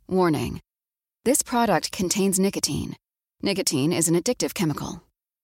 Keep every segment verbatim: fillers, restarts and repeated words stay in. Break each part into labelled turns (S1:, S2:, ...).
S1: Warning. This product contains nicotine. Nicotine is an addictive chemical.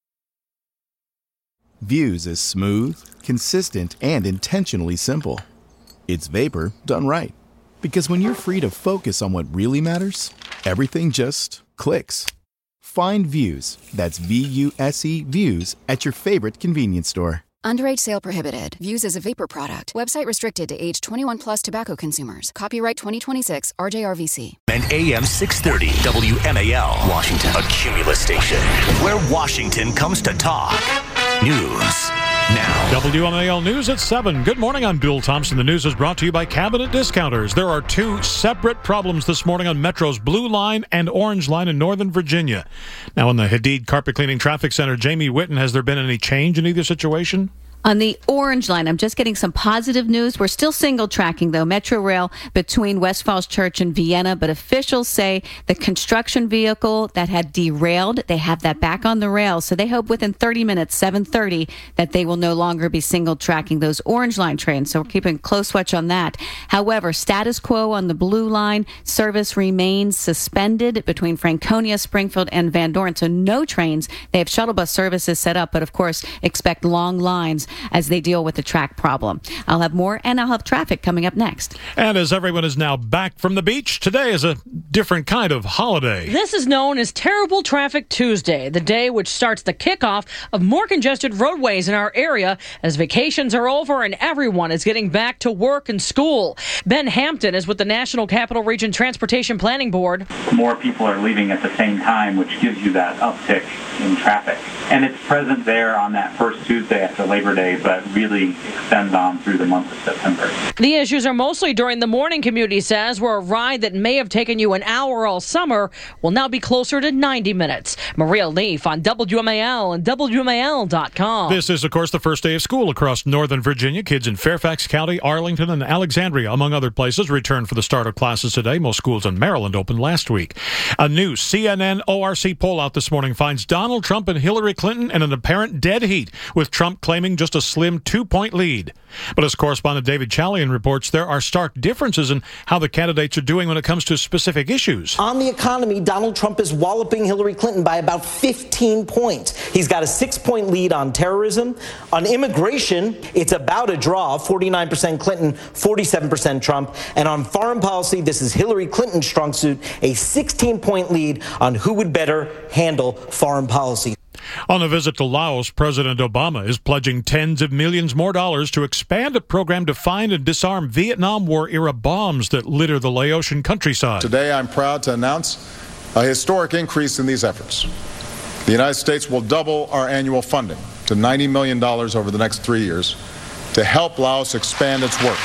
S2: Views is smooth, consistent, and intentionally simple. It's Vapor done right. Because when you're free to focus on what really matters, everything just clicks. Find Views, that's V U S E Views, at your favorite convenience store.
S1: Underage sale prohibited. Views as a vapor product. Website restricted to age twenty-one plus tobacco consumers. Copyright twenty twenty-six R J R V C.
S3: And A M six thirty W M A L, Washington, a Cumulus station, where Washington comes to talk. News now.
S4: W M A L News at seven. Good morning, I'm Bill Thompson. The news is brought to you by Cabinet Discounters. There are two separate problems this morning on Metro's Blue Line and Orange Line in Northern Virginia. Now, in the Hadid Carpet Cleaning Traffic Center, Jamie Witten, has there been any change in either situation?
S5: On the Orange Line, I'm just getting some positive news. We're still single tracking, though, Metro Rail between West Falls Church and Vienna, but officials say the construction vehicle that had derailed, they have that back on the rail. So they hope within thirty minutes, seven thirty, that they will no longer be single tracking those Orange Line trains. So we're keeping a close watch on that. However, status quo on the Blue Line, service remains suspended between Franconia, Springfield, and Van Dorn. So no trains. They have shuttle bus services set up, but of course, expect long lines as they deal with the track problem. I'll have more, and I'll have traffic coming up next.
S4: And as everyone is now back from the beach, today is a different kind of holiday.
S6: This is known as Terrible Traffic Tuesday, the day which starts the kickoff of more congested roadways in our area as vacations are over and everyone is getting back to work and school. Ben Hampton is with the National Capital Region Transportation Planning Board.
S7: More people are leaving at the same time, which gives you that uptick in traffic. And it's present there on that first Tuesday after Labor Day, but really extends on through the month of September.
S6: The issues are mostly during the morning, community says, where a ride that may have taken you an hour all summer will now be closer to ninety minutes. Maria Leaf on W M A L and W M A L dot com.
S4: This is, of course, the first day of school across Northern Virginia. Kids in Fairfax County, Arlington, and Alexandria, among other places, return for the start of classes today. Most schools in Maryland opened last week. A new C N N O R C poll out this morning finds Donald Trump and Hillary Clinton in an apparent dead heat, with Trump claiming just a slim two-point lead. But as correspondent David Chalian reports, there are stark differences in how the candidates are doing when it comes to specific issues.
S8: On the economy, Donald Trump is walloping Hillary Clinton by about fifteen points. He's got a six-point lead on terrorism. On immigration, it's about a draw, forty-nine percent Clinton, forty-seven percent Trump. And on foreign policy, this is Hillary Clinton's strong suit, a sixteen-point lead on who would better handle foreign policy.
S4: On a visit to Laos, President Obama is pledging tens of millions more dollars to expand a program to find and disarm Vietnam War-era bombs that litter the Laotian countryside.
S9: Today, I'm proud to announce a historic increase in these efforts. The United States will double our annual funding to ninety million dollars over the next three years to help Laos expand its work.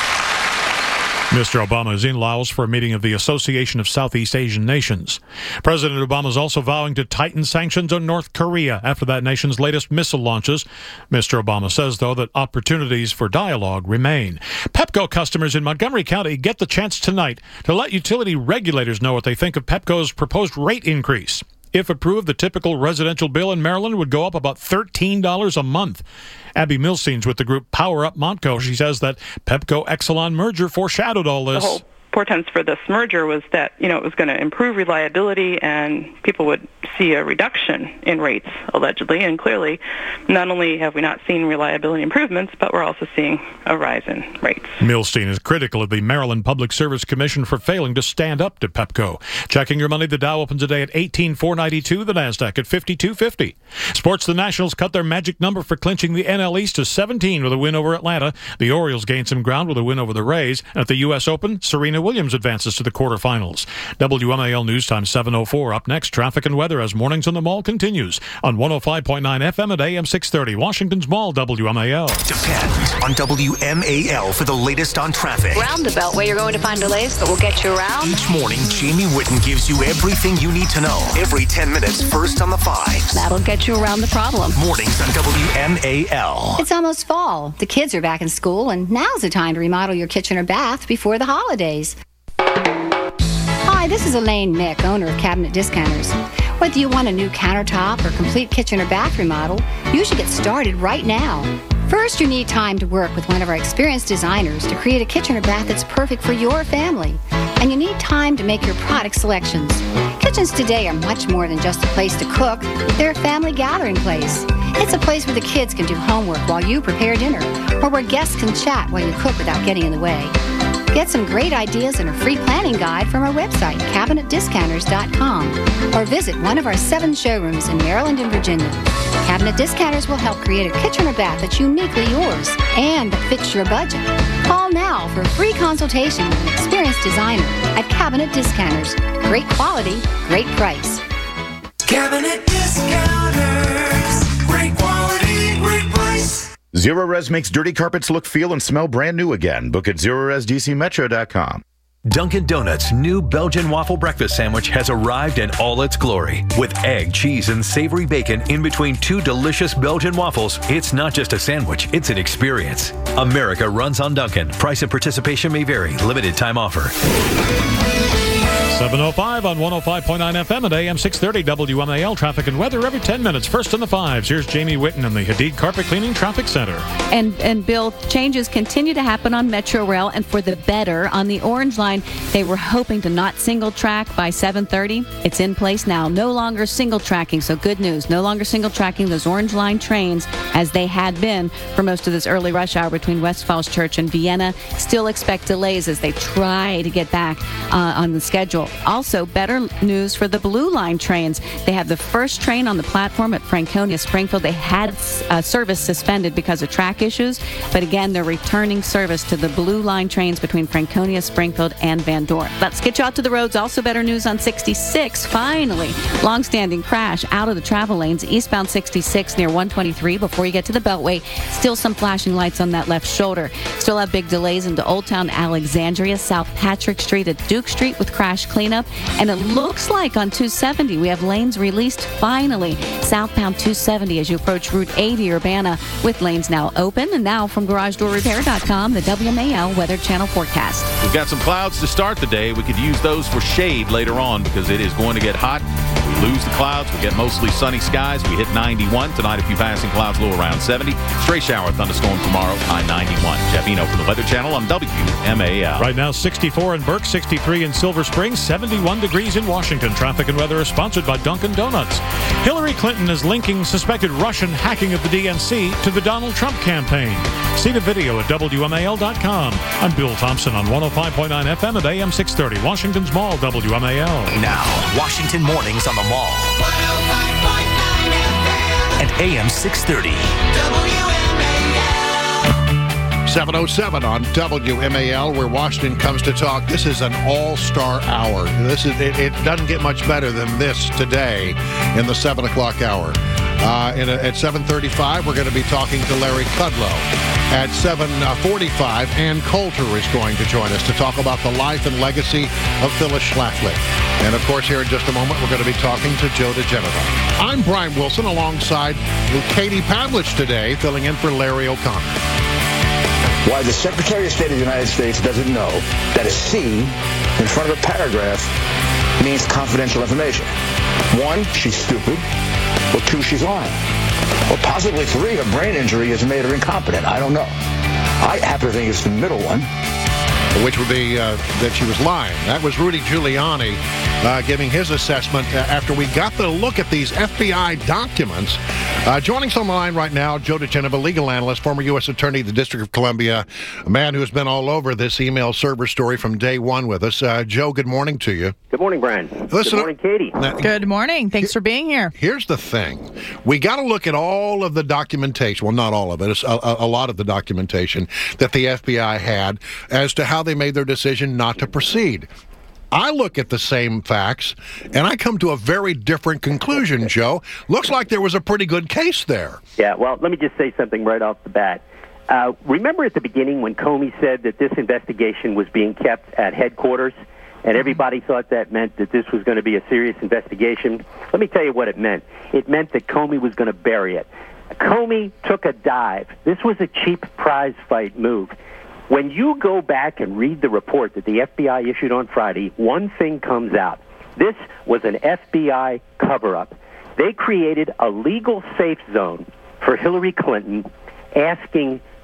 S4: Mister Obama is in Laos for a meeting of the Association of Southeast Asian Nations. President Obama is also vowing to tighten sanctions on North Korea after that nation's latest missile launches. Mister Obama says, though, that opportunities for dialogue remain. Pepco customers in Montgomery County get the chance tonight to let utility regulators know what they think of Pepco's proposed rate increase. If approved, the typical residential bill in Maryland would go up about thirteen dollars a month. Abby Milstein's with the group Power Up Montco. She says that Pepco-Exelon merger foreshadowed all this.
S10: The whole portents for this merger was that, you know, it was going to improve reliability and people would see a reduction in rates, allegedly. And clearly, not only have we not seen reliability improvements, but we're also seeing a rise in rates.
S4: Milstein is critical of the Maryland Public Service Commission for failing to stand up to Pepco. Checking your money, the Dow opens today at eighteen four ninety-two, the NASDAQ at fifty-two fifty. Sports, the Nationals cut their magic number for clinching the N L East to seventeen with a win over Atlanta. The Orioles gained some ground with a win over the Rays. At the U S Open, Serena Williams advances to the quarterfinals. W M A L News Time seven oh four. Up next, traffic and weather as Mornings on the Mall continues on one oh five point nine F M at A M six thirty. Washington's Mall, W M A L.
S3: Depend on W M A L for the latest on traffic.
S11: Roundabout where you're going to find delays, but we'll get you around.
S3: Each morning, Jamie Witten gives you everything you need to know. Every ten minutes, first on the fives.
S11: That'll get you around the problem.
S3: Mornings on W M A L.
S12: It's almost fall. The kids are back in school, and now's the time to remodel your kitchen or bath before the holidays. Hi, this is Elaine Mick, owner of Cabinet Discounters. Whether you want a new countertop or complete kitchen or bath remodel, you should get started right now. First, you need time to work with one of our experienced designers to create a kitchen or bath that's perfect for your family. and you need time to make your product selections. Kitchens today are much more than just a place to cook. They're a family gathering place. It's a place where the kids can do homework while you prepare dinner, or where guests can chat while you cook without getting in the way. Get some great ideas and a free planning guide from our website, cabinet discounters dot com, or visit one of our seven showrooms in Maryland and Virginia. Cabinet Discounters will help create a kitchen or bath that's uniquely yours and that fits your budget. Call now for a free consultation with an experienced designer at Cabinet Discounters. Great quality, great price.
S13: Cabinet Discounters. Great quality, great price.
S14: Zerorez makes dirty carpets look, feel, and smell brand new again. Book at zerorez d c metro dot com.
S3: Dunkin' Donuts' new Belgian waffle breakfast sandwich has arrived in all its glory. With egg, cheese, and savory bacon in between two delicious Belgian waffles, it's not just a sandwich, it's an experience. America runs on Dunkin'. Price and participation may vary. Limited time offer.
S4: seven oh five on one oh five point nine F M at A M six thirty W M A L. Traffic and weather every ten minutes. First in the fives. Here's Jamie Whitten in the Hadid Carpet Cleaning Traffic Center.
S5: And, and Bill, changes continue to happen on Metro Rail, and for the better. On the Orange Line, they were hoping to not single track by seven thirty. It's in place now. No longer single tracking, so good news. No longer single tracking those Orange Line trains as they had been for most of this early rush hour between West Falls Church and Vienna. Still expect delays as they try to get back uh, on the schedule. Also, better news for the Blue Line trains. They have the first train on the platform at Franconia Springfield. They had uh, service suspended because of track issues, but again, they're returning service to the Blue Line trains between Franconia, Springfield, and Van Dorn. Let's get you out to the roads. Also, better news on sixty-six. Finally, long-standing crash out of the travel lanes, eastbound sixty-six near one twenty-three before you get to the Beltway. Still some flashing lights on that left shoulder. Still have big delays into Old Town Alexandria, South Patrick Street at Duke Street with crash cleanup. And it looks like on two seventy, we have lanes released finally. Southbound two seventy as you approach Route eighty Urbana with lanes now open. And now from garage door repair dot com, the W M A L Weather Channel forecast.
S15: We've got some clouds to start the day. We could use those for shade later on because it is going to get hot. We lose the clouds. We get mostly sunny skies. We hit ninety-one. Tonight, a few passing clouds, low around seventy. Stray shower thunderstorm tomorrow, high ninety-one. Jeff Eno from the Weather Channel on W M A L.
S4: Right now, sixty-four in Burke, sixty-three in Silver Spring, seventy-one degrees in Washington. Traffic and weather is sponsored by Dunkin' Donuts. Hillary Clinton is linking suspected Russian hacking of the D N C to the Donald Trump campaign. See the video at W M A L dot com. I'm Bill Thompson on one oh five point nine F M at A M six thirty. Washington's Mall, W M A L.
S3: Now, Washington Mornings on the Mall. And A M six thirty.
S16: seven oh seven on W M A L, where Washington comes to talk. This is an all-star hour. This is it, it doesn't get much better than this today in the seven o'clock hour. Uh, in a, at seven thirty-five, we're going to be talking to Larry Kudlow. At seven forty-five, Ann Coulter is going to join us to talk about the life and legacy of Phyllis Schlafly. And, of course, here in just a moment, we're going to be talking to Joe DeGenova. I'm Brian Wilson alongside Katie Pavlich today, filling in for Larry O'Connor.
S17: Why the Secretary of State of the United States doesn't know that a C in front of a paragraph means confidential information. One, she's stupid. Or two, she's lying. Or possibly three, her brain injury has made her incompetent. I don't know. I happen to think it's the middle one.
S16: Which would be uh, that she was lying. That was Rudy Giuliani uh, giving his assessment uh, after we got the look at these F B I documents. Uh, joining us on the line right now, Joe DeGenova, legal analyst, former U S Attorney of the District of Columbia, a man who has been all over this email server story from day one with us. Uh, Joe, good morning to you.
S18: Good morning, Brian.
S16: Listen,
S18: good morning, Katie.
S16: Now,
S19: good morning. Thanks for being here.
S16: Here's the thing. We got to look at all of the documentation, well, not all of it, a, a, a lot of the documentation that the F B I had as to how they made their decision not to proceed. I look at the same facts, and I come to a very different conclusion, Joe. Looks like there was a pretty good case there.
S18: Yeah, well, let me just say something right off the bat. Uh, remember at the beginning when Comey said that this investigation was being kept at headquarters, and everybody thought that meant that this was going to be a serious investigation? Let me tell you what it meant. It meant that Comey was going to bury it. Comey took a dive. This was a cheap prize fight move. When you go back and read the report that the F B I issued on Friday, one thing comes out. This was an F B I cover-up. They created a legal safe zone for Hillary Clinton, asking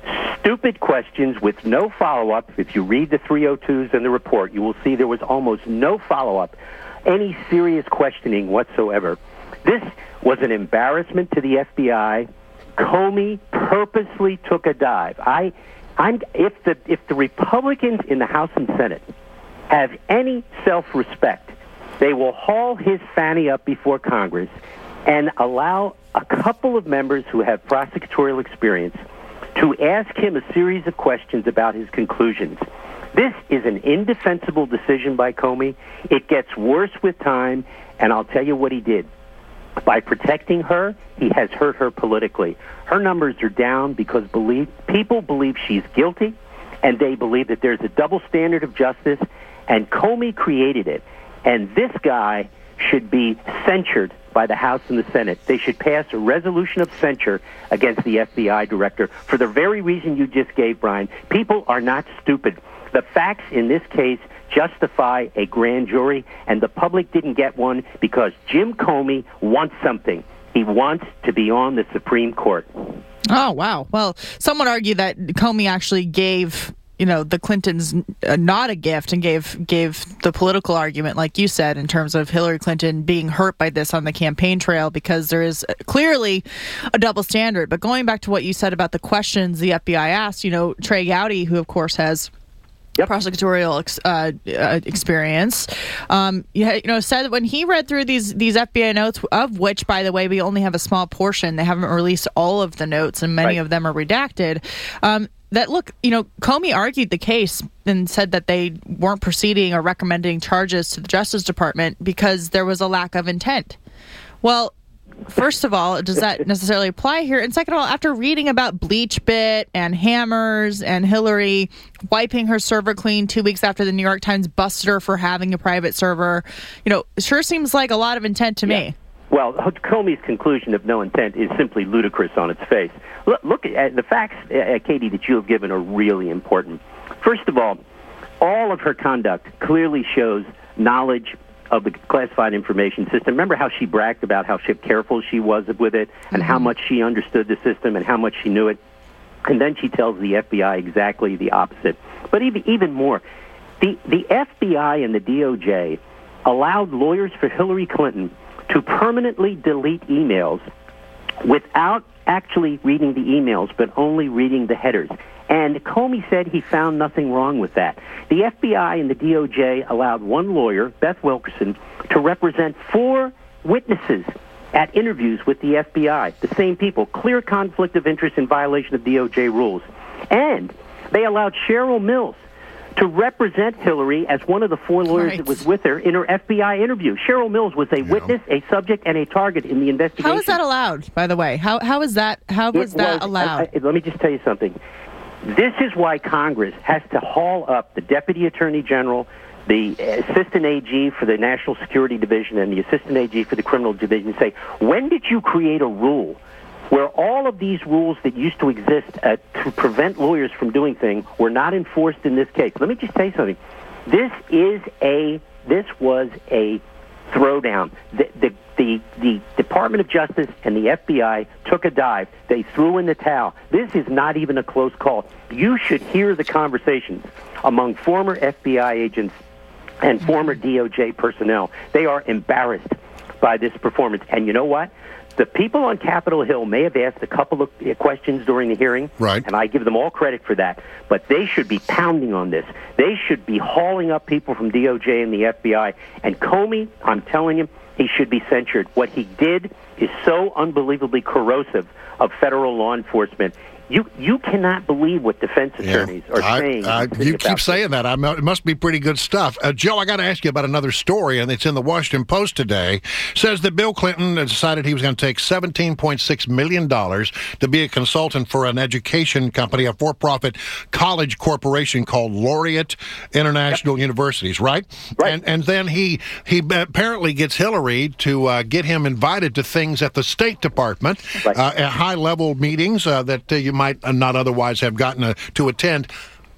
S18: stupid questions with no follow-up. If you read the three oh twos in the report, you will see there was almost no follow-up, any serious questioning whatsoever. This was an embarrassment to the F B I. Comey purposely took a dive. I, I'm, if the if the Republicans in the House and Senate have any self-respect, they will haul his fanny up before Congress and allow a couple of members who have prosecutorial experience to ask him a series of questions about his conclusions. This is an indefensible decision by Comey. It gets worse with time, and I'll tell you what he did. By protecting her, he has hurt her politically. Her numbers are down because believe, people believe she's guilty, and they believe that there's a double standard of justice, and Comey created it. And this guy should be censured by the House and the Senate. They should pass a resolution of censure against the F B I director for the very reason you just gave, Brian. People are not stupid. The facts in this case justify a grand jury, and the public didn't get one because Jim Comey wants something. He wants to be on the Supreme Court.
S19: Oh, wow. Well, some would argue that Comey actually gave, you know, the Clintons uh, not a gift and gave gave the political argument, like you said, in terms of Hillary Clinton being hurt by this on the campaign trail, because there is clearly a double standard. But going back to what you said about the questions the F B I asked, you know, Trey Gowdy, who, of course, has Yep. prosecutorial ex, uh, uh, experience, um, you, you know, said that when he read through these these F B I notes, of which, by the way, we only have a small portion. They haven't released all of the notes, and many right. of them are redacted. Um, that look, you know, Comey argued the case and said that they weren't proceeding or recommending charges to the Justice Department because there was a lack of intent. Well, first of all, does that necessarily apply here? And second of all, after reading about BleachBit and hammers and Hillary wiping her server clean two weeks after the New York Times busted her for having a private server, you know, it sure seems like a lot of intent to yeah. me.
S18: Well, Comey's conclusion of no intent is simply ludicrous on its face. Look, look at the facts, uh, Katie, that you have given are really important. First of all, all of her conduct clearly shows knowledge of the classified information system. Remember how she bragged about how careful she was with it and mm-hmm. how much she understood the system and how much she knew it? And then she tells the F B I exactly the opposite. But even, even more, the, the F B I and the D O J allowed lawyers for Hillary Clinton to permanently delete emails without actually reading the emails, but only reading the headers. And Comey said he found nothing wrong with that. The F B I and the D O J allowed one lawyer, Beth Wilkerson, to represent four witnesses at interviews with the F B I, the same people. Clear conflict of interest in violation of D O J rules. And they allowed Cheryl Mills to represent Hillary as one of the four lawyers right. that was with her in her F B I interview. Cheryl Mills was a yeah. witness, a subject, and a target in the investigation.
S19: How is that allowed, by the way? How How is that, how was
S18: it
S19: that
S18: was,
S19: allowed?
S18: I, I, let me just tell you something. This is why Congress has to haul up the Deputy Attorney General, the Assistant A G for the National Security Division, and the Assistant A G for the Criminal Division and say, when did you create a rule where all of these rules that used to exist uh, to prevent lawyers from doing things were not enforced in this case? Let me just tell you something. This is a, this was a throwdown. The, the, the, the Department of Justice and the F B I took a dive. They threw in the towel. This is not even a close call. You should hear the conversations among former F B I agents and former D O J personnel. They are embarrassed by this performance. And you know what? The people on Capitol Hill may have asked a couple of questions during the hearing,
S16: right.
S18: and I give them all credit for that, but they should be pounding on this. They should be hauling up people from D O J and the F B I. And Comey, I'm telling you, he should be censured. What he did is so unbelievably corrosive of federal law enforcement. You you cannot believe what defense attorneys
S16: yeah.
S18: are
S16: I,
S18: saying.
S16: I, you keep saying that. I, it must be pretty good stuff. Uh, Joe, I got to ask you about another story, and it's in the Washington Post today. It says that Bill Clinton decided he was going to take seventeen point six million dollars to be a consultant for an education company, a for-profit college corporation called Laureate International yep. Universities, right?
S18: Right.
S16: And, and then he, he apparently gets Hillary to uh, get him invited to things at the State Department, right. uh, at high-level meetings uh, that uh, you might not otherwise have gotten uh, to attend.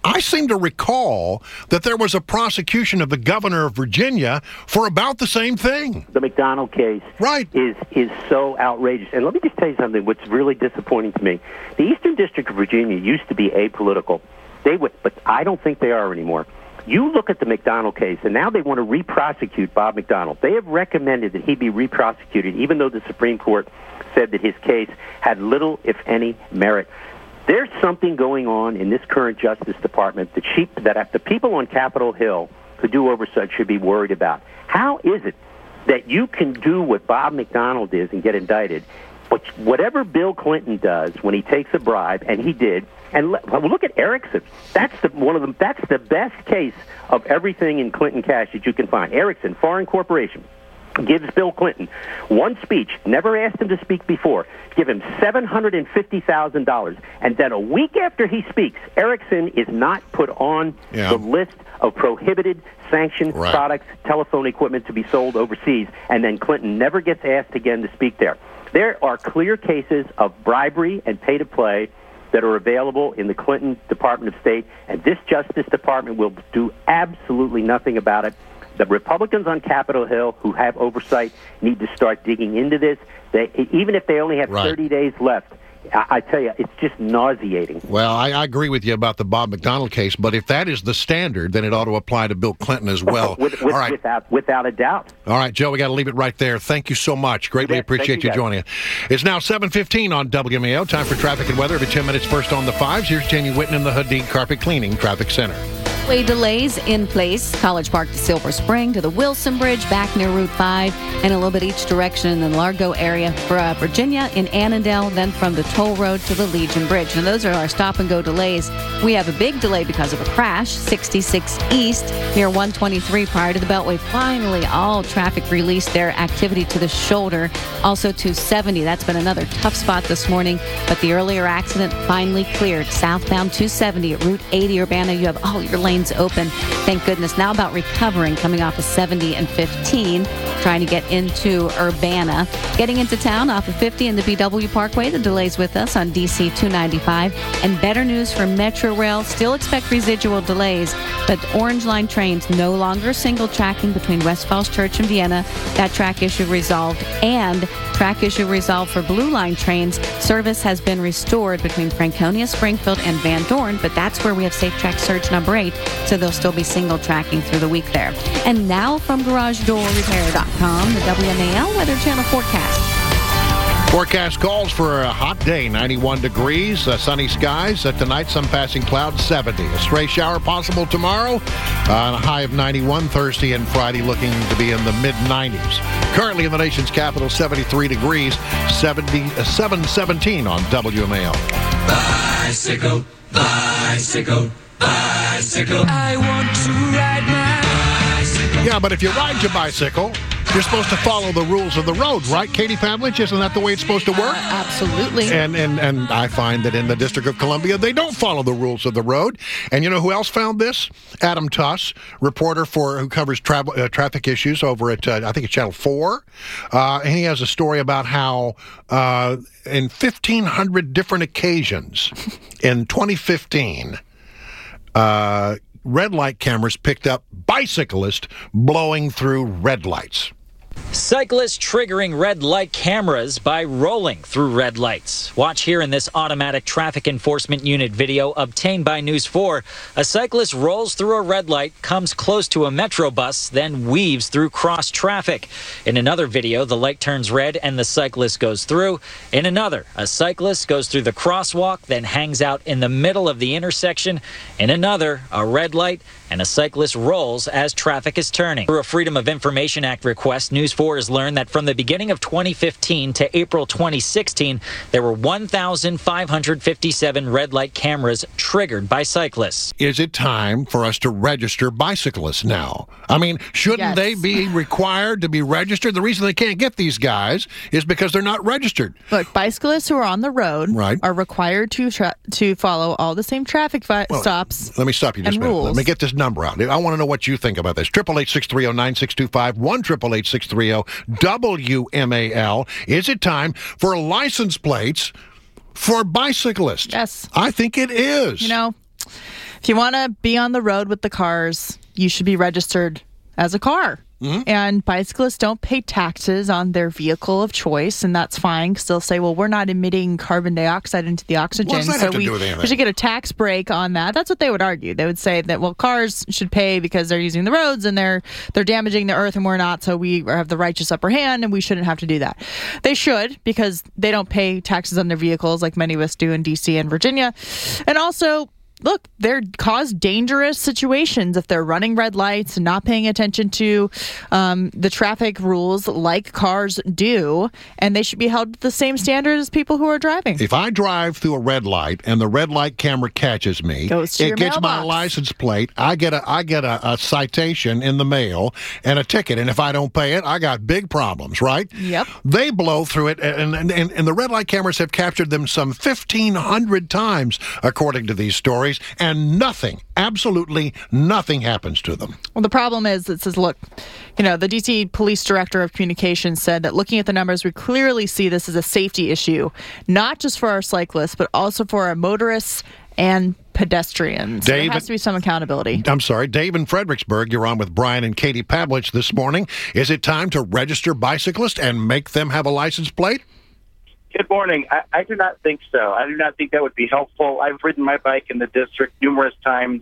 S16: I seem to recall that there was a prosecution of the governor of Virginia for about the same thing.
S18: The McDonald case
S16: right.
S18: is is so outrageous. And let me just tell you something what's really disappointing to me. The Eastern District of Virginia used to be apolitical. They would, but I don't think they are anymore. You look at the McDonald case, and now they want to re-prosecute Bob McDonald. They have recommended that he be re-prosecuted, even though the Supreme Court said that his case had little, if any, merit. There's something going on in this current Justice Department that, she, that the people on Capitol Hill who do oversight should be worried about. How is it that you can do what Bob McDonald is and get indicted, but whatever Bill Clinton does when he takes a bribe, and he did, and look at Erickson. That's the one of them. That's the best case of everything in Clinton cash that you can find. Erickson, foreign corporation, gives Bill Clinton one speech, never asked him to speak before, give him seven hundred fifty thousand dollars, and then a week after he speaks, Erickson is not put on
S16: yeah.
S18: the list of prohibited sanctioned
S16: right.
S18: products, telephone equipment to be sold overseas, and then Clinton never gets asked again to speak there. There are clear cases of bribery and pay-to-play that are available in the Clinton Department of State, and this Justice Department will do absolutely nothing about it. The Republicans on Capitol Hill who have oversight need to start digging into this. They, even if they only have
S16: right.
S18: thirty days left, I, I tell you, it's just nauseating.
S16: Well, I, I agree with you about the Bob McDonald case, but if that is the standard, then it ought to apply to Bill Clinton as well.
S18: with, with,
S16: All right.
S18: without, without a doubt.
S16: All right, Joe, we got to leave it right there. Thank you so much. Greatly
S18: Yes,
S16: appreciate you,
S18: you
S16: joining us. It's now seven fifteen on W M A O. Time for traffic and weather. Every ten minutes first on the fives. Here's Jenny Whitten in the Hadid Carpet Cleaning Traffic Center.
S5: Way delays in place. College Park to Silver Spring to the Wilson Bridge back near Route five and a little bit each direction in the Largo area for uh, Virginia in Annandale, then from the toll road to the Legion Bridge. And those are our stop and go delays. We have a big delay because of a crash, sixty-six East near one twenty-three prior to the Beltway. Finally, all traffic released their activity to the shoulder. Also to seventy. That's been another tough spot this morning, but the earlier accident finally cleared. Southbound two seventy at Route eighty Urbana. You have all your lanes open. Thank goodness. Now about recovering coming off of seventy and fifteen, trying to get into Urbana. Getting into town off of fifty and the B W Parkway. The delays with us on D C two ninety-five. And better news for Metro Rail. Still expect residual delays, but Orange Line trains no longer single tracking between West Falls Church and Vienna. That track issue resolved, and track issue resolved for Blue Line trains. Service has been restored between Franconia, Springfield, and Van Dorn, but that's where we have Safe Track Surge number eight, so they'll still be single tracking through the week there. And now from Garage Door Repair dot com, the W M A L Weather Channel forecast.
S16: Forecast calls for a hot day, ninety-one degrees, uh, sunny skies. Uh, tonight, some passing clouds, seventy. A stray shower possible tomorrow, uh, and a high of ninety-one. Thursday and Friday looking to be in the mid nineties. Currently in the nation's capital, seventy-three degrees, seventy-seven seventeen on W M A L.
S13: Bicycle, bicycle, bicycle. I want to ride my bicycle.
S16: Yeah, but if you ride your bicycle, you're supposed to follow the rules of the road, right, Katie Pavlich? Isn't that the way it's supposed to work?
S19: Uh, absolutely.
S16: And, and and I find that in the District of Columbia, they don't follow the rules of the road. And you know who else found this? Adam Tuss, reporter for who covers tra- uh, traffic issues over at, uh, I think it's Channel four. Uh, and he has a story about how uh, in fifteen hundred different occasions in twenty fifteen, uh, red light cameras picked up bicyclists blowing through red lights.
S20: Cyclists triggering red light cameras by rolling through red lights. Watch here in this automatic traffic enforcement unit video obtained by News four. A cyclist rolls through a red light, comes close to a Metro bus, then weaves through cross traffic. In another video, the light turns red and the cyclist goes through. In another, a cyclist goes through the crosswalk, then hangs out in the middle of the intersection. In another, a red light and a cyclist rolls as traffic is turning. Through a Freedom of Information Act request, News four has learned that from the beginning of twenty fifteen to April twenty sixteen, there were one thousand five hundred fifty-seven red light cameras triggered by cyclists.
S16: Is it time for us to register bicyclists now? I mean, shouldn't
S19: Yes.
S16: they be required to be registered? The reason they can't get these guys is because they're not registered.
S19: Look, bicyclists who are on the road
S16: Right.
S19: are required to tra- to follow all the same traffic vi-
S16: Well,
S19: stops.
S16: Let me stop you just
S19: and
S16: a minute.
S19: rules.
S16: Let me get this number out. I want to know what you think about this. Triple eight six three zero nine six two five one triple eight six three zero W M A L. Is it time for license plates for bicyclists?
S19: Yes.
S16: I think it is.
S19: You know, If you want to be on the road with the cars, you should be registered as a car. Mm-hmm. And bicyclists don't pay taxes on their vehicle of choice, and that's fine because they'll say, well, we're not emitting carbon dioxide into the oxygen,
S16: What does that
S19: so
S16: have to
S19: we,
S16: do with anything?
S19: we should get a tax break on that. That's what they would argue. They would say that, well, cars should pay because they're using the roads and they're they're damaging the earth and we're not, so we have the righteous upper hand and we shouldn't have to do that. They should, because they don't pay taxes on their vehicles like many of us do in D C and Virginia. And also, look, they're cause dangerous situations if they're running red lights and not paying attention to um, the traffic rules like cars do, and they should be held to the same standard as people who are driving.
S16: If I drive through a red light and the red light camera catches me,
S19: Goes to
S16: it
S19: your
S16: gets my
S19: mailbox.
S16: license plate, I get a I get a, a citation in the mail and a ticket, and if I don't pay it, I got big problems, right?
S19: Yep.
S16: They blow through it, and, and, and, and the red light cameras have captured them some fifteen hundred times, according to these stories. And nothing, absolutely nothing happens to them.
S19: Well, the problem is, it says, look, you know, the D C Police Director of Communications said that looking at the numbers, we clearly see this as a safety issue, not just for our cyclists, but also for our motorists and pedestrians. So there
S16: Dave,
S19: has to be some accountability.
S16: I'm sorry, Dave in Fredericksburg, you're on with Brian and Katie Pavlich this morning. Is it time to register bicyclists and make them have a license plate?
S21: Good morning. I, I do not think so. I do not think that would be helpful. I've ridden my bike in the district numerous times,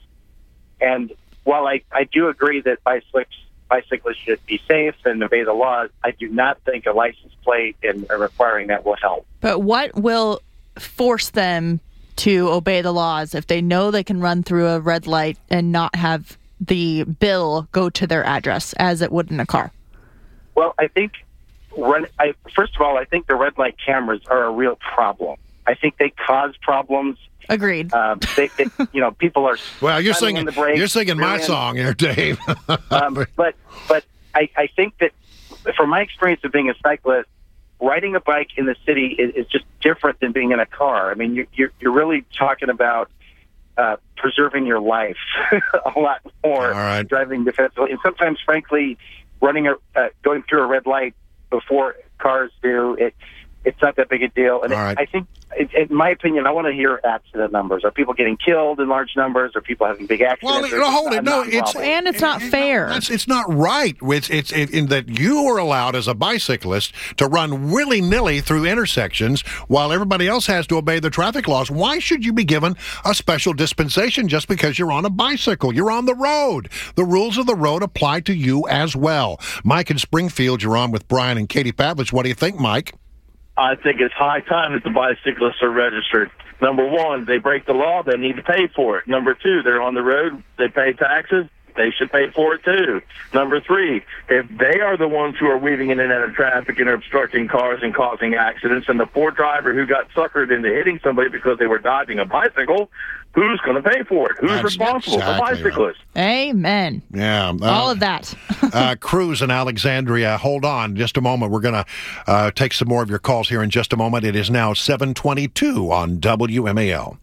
S21: and while I, I do agree that bicyclists, bicyclists should be safe and obey the laws, I do not think a license plate and requiring that will help.
S19: But what will force them to obey the laws if they know they can run through a red light and not have the bill go to their address as it would in a car?
S21: Well, I think... Run, I, first of all, I think the red light cameras are a real problem. I think they cause problems.
S19: Agreed.
S21: Uh, they, they, you know, people are.
S16: Well, you're
S21: slamming
S16: singing.
S21: on the brakes,
S16: You're singing my
S21: rear-end.
S16: song here, Dave.
S21: um, but but I, I think that from my experience of being a cyclist, riding a bike in the city is, is just different than being in a car. I mean, you're you're, you're really talking about uh, preserving your life a lot more.
S16: All right.
S21: Driving defensively, and sometimes, frankly, running a uh, going through a red light before cars do, it, it's not that big a deal. And
S16: All right.
S21: it, I think, it, in my opinion, I want to hear accident numbers. Are people getting killed in large numbers? Are people having big accidents?
S16: Well, hold it. No, it's
S19: and it's not fair.
S16: It's, it's not right. It's it's it, in that you are allowed as a bicyclist to run willy nilly through intersections while everybody else has to obey the traffic laws. Why should you be given a special dispensation just because you're on a bicycle? You're on the road. The rules of the road apply to you as well. Mike in Springfield, you're on with Brian and Katie Pavlich. What do you think, Mike?
S22: I think it's high time that the bicyclists are registered. Number one, they break the law, they need to pay for it. Number two, they're on the road, they pay taxes, they should pay for it too. Number three, if they are the ones who are weaving in and out of traffic and are obstructing cars and causing accidents, and the poor driver who got suckered into hitting somebody because they were dodging a bicycle, who's going to pay for it? Who's
S16: That's
S22: responsible?
S16: exactly
S22: The bicyclist.
S19: Amen.
S16: Yeah. Uh,
S19: All of that.
S16: uh, Cruz in Alexandria, hold on just a moment. We're going to uh, take some more of your calls here in just a moment. It is now seven twenty-two on W M A L.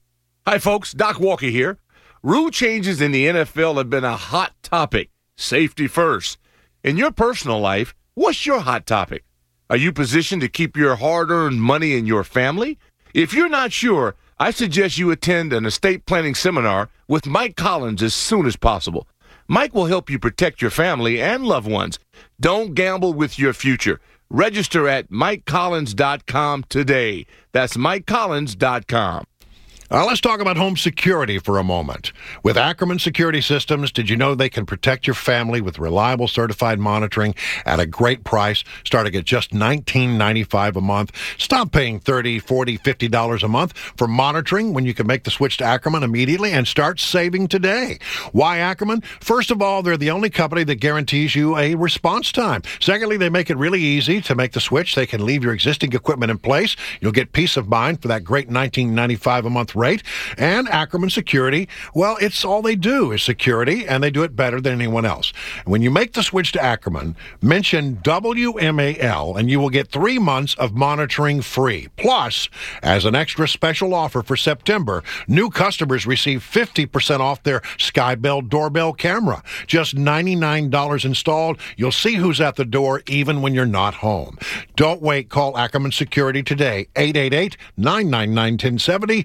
S23: Hi, folks. Doc Walker here. Rule changes in the N F L have been a hot topic. Safety first. In your personal life, what's your hot topic? Are you positioned to keep your hard-earned money in your family? If you're not sure, I suggest you attend an estate planning seminar with Mike Collins as soon as possible. Mike will help you protect your family and loved ones. Don't gamble with your future. Register at mike collins dot com today. That's mike collins dot com.
S16: Uh, let's talk about home security for a moment. With Ackerman Security Systems, did you know they can protect your family with reliable certified monitoring at a great price, starting at just nineteen ninety-five dollars a month? Stop paying thirty dollars, forty dollars, fifty dollars a month for monitoring when you can make the switch to Ackerman immediately and start saving today. Why Ackerman? First of all, they're the only company that guarantees you a response time. Secondly, they make it really easy to make the switch. They can leave your existing equipment in place. You'll get peace of mind for that great nineteen ninety-five dollars a month rate. And Ackerman Security, well, it's all they do is security, and they do it better than anyone else. When you make the switch to Ackerman, mention W M A L, and you will get three months of monitoring free. Plus, as an extra special offer for September, new customers receive fifty percent off their Skybell doorbell camera. Just ninety-nine dollars installed. You'll see who's at the door even when you're not home. Don't wait. Call Ackerman Security today. eight eight eight, nine nine nine, one oh seven oh. That's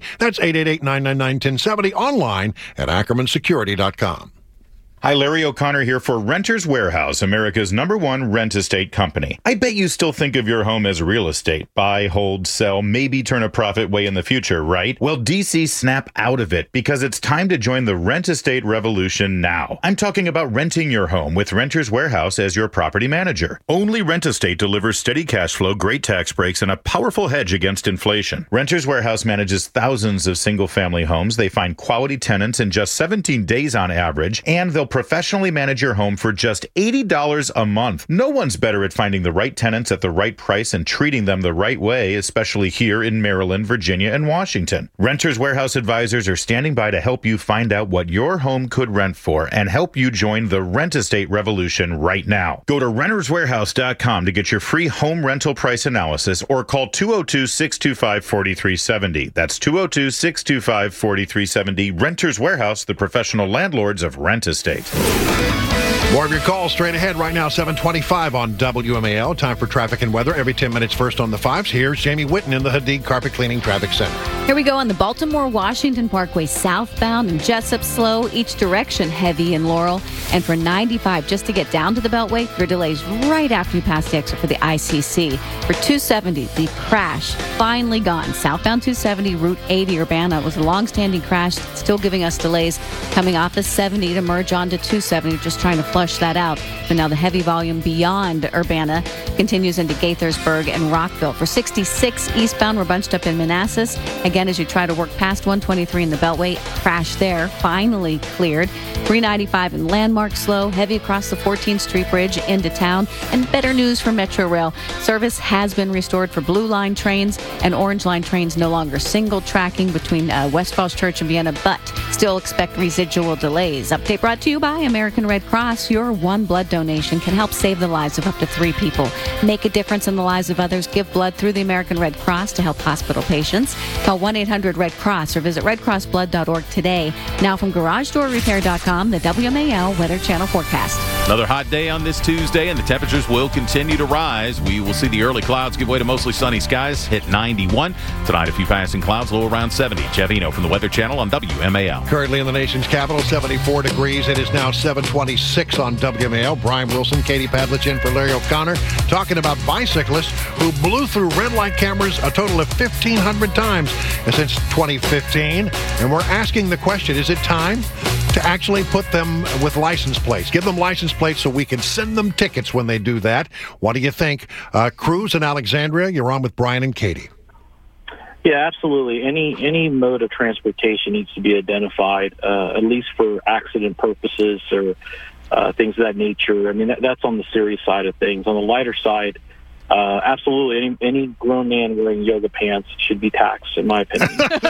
S16: eight eight eight, nine nine nine, one zero seven zero, online at ackerman security dot com.
S14: Hi, Larry O'Connor here for Renters Warehouse, America's number one rent estate company. I bet you still think of your home as real estate. Buy, hold, sell, maybe turn a profit way in the future, right? Well, D C snap out of it because it's time to join the rent estate revolution now. I'm talking about renting your home with Renters Warehouse as your property manager. Only Rent Estate delivers steady cash flow, great tax breaks, and a powerful hedge against inflation. Renters Warehouse manages thousands of single-family homes. They find quality tenants in just seventeen days on average, and they'll professionally manage your home for just eighty dollars a month. No one's better at finding the right tenants at the right price and treating them the right way, especially here in Maryland, Virginia, and Washington. Renters Warehouse advisors are standing by to help you find out what your home could rent for and help you join the rent estate revolution right now. Go to renters warehouse dot com to get your free home rental price analysis or call two oh two, six two five, four three seven oh. That's two oh two, six two five, four three seven oh. Renters Warehouse, the professional landlords of Rent Estate.
S16: More of your calls straight ahead right now, seven twenty-five on W M A L. Time for traffic and weather every ten minutes first on the fives. Here's Jamie Whitten in the Hadid Carpet Cleaning Traffic Center.
S5: Here we go on the Baltimore-Washington Parkway southbound and Jessup slow, each direction heavy in Laurel. And for ninety-five, just to get down to the Beltway, your delays right after you pass the exit for the I C C. For two seventy, the crash finally gone. Southbound two seventy, Route eighty Urbana was a long-standing crash, still giving us delays coming off the seventy to merge onto two seventy, just trying to flush that out. But now the heavy volume beyond Urbana continues into Gaithersburg and Rockville. For sixty-six eastbound, we're bunched up in Manassas. Again, as you try to work past one twenty-three in the Beltway, crash there, finally cleared. three ninety-five in Landmark slow, heavy across the fourteenth Street Bridge into town. And better news for Metro Rail. Service has been restored for Blue Line trains and Orange Line trains, no longer single tracking between uh, West Falls Church and Vienna, but still expect residual delays. Update brought to you by American Red Cross. Your one blood donation can help save the lives of up to three people. Make a difference in the lives of others. Give blood through the American Red Cross to help hospital patients. Call one eight hundred red cross or visit red cross blood dot org today. Now from garage door repair dot com, the W M A L Weather Channel forecast.
S15: Another hot day on this Tuesday, and the temperatures will continue to rise. We will see the early clouds give way to mostly sunny skies, hit ninety-one. Tonight, a few passing clouds, low around seventy. Jeff Eno from the Weather Channel on W M A L.
S16: Currently in the nation's capital, seventy-four degrees. It is now seven twenty-six on W M A L. Brian Wilson, Katie Padlich in for Larry O'Connor, talking about bicyclists who blew through red light cameras a total of fifteen hundred times since twenty fifteen. And we're asking the question, is it time to actually put them with license plates? Give them license plates so we can send them tickets when they do that. What do you think? Uh, Cruz in Alexandria, you're on with Brian and Katie.
S1: Yeah, absolutely. Any any mode of transportation needs to be identified, uh, at least for accident purposes or uh, things of that nature. I mean, that, that's on the serious side of things. On the lighter side, uh, absolutely, any, any grown man wearing yoga pants should be taxed, in my opinion.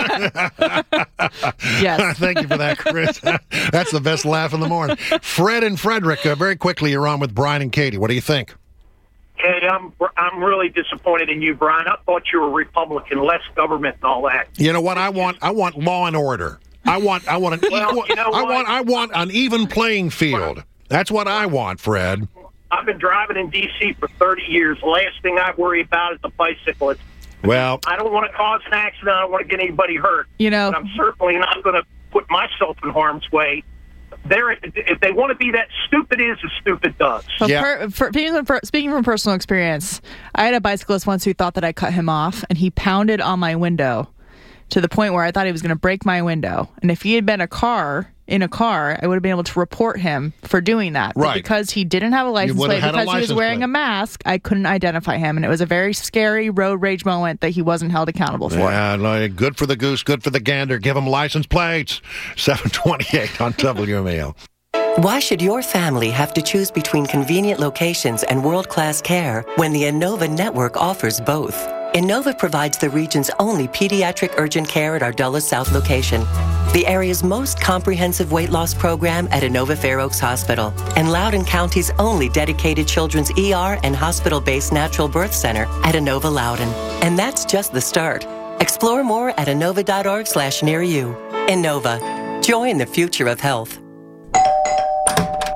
S16: Yes. Thank you for that, Chris. That's the best laugh in the morning. Fred and Frederick, uh, very quickly, you're on with Brian and Katie. What do you think?
S2: Hey, I'm I'm really disappointed in you, Brian. I thought you were a Republican, less government and all that.
S16: You know what? I want I want law and order. I want I want an
S2: well,
S16: equal.
S2: You know
S16: I
S2: what?
S16: want I want an even playing field. That's what I want, Fred.
S2: I've been driving in D C for thirty years. The last thing I worry about is the bicyclist.
S16: Well,
S2: I don't want to cause an accident. I don't want to get anybody hurt.
S19: You know,
S2: but I'm certainly not going to put myself in harm's way. They're, if they want to be that stupid is, as stupid does.
S19: So yeah. per, for, speaking, from, speaking from personal experience, I had a bicyclist once who thought that I cut him off, and he pounded on my window to the point where I thought he was going to break my window. And if he had been a car, in a car, I would have been able to report him for doing that.
S16: Right.
S19: But because he didn't have a license plate, because he was wearing plate. a mask, I couldn't identify him. And it was a very scary road rage moment that he wasn't held accountable for.
S16: Yeah, like, good for the goose, good for the gander. Give him license plates. seven twenty-eight on W M A L.
S7: Why should your family have to choose between convenient locations and world-class care when the Innova network offers both? Innova provides the region's only pediatric urgent care at our Dulles South location, the area's most comprehensive weight loss program at Innova Fair Oaks Hospital, and Loudoun County's only dedicated children's E R and hospital-based natural birth center at Innova Loudoun. And that's just the start. Explore more at innova.org slash near you. Innova. Join the future of health.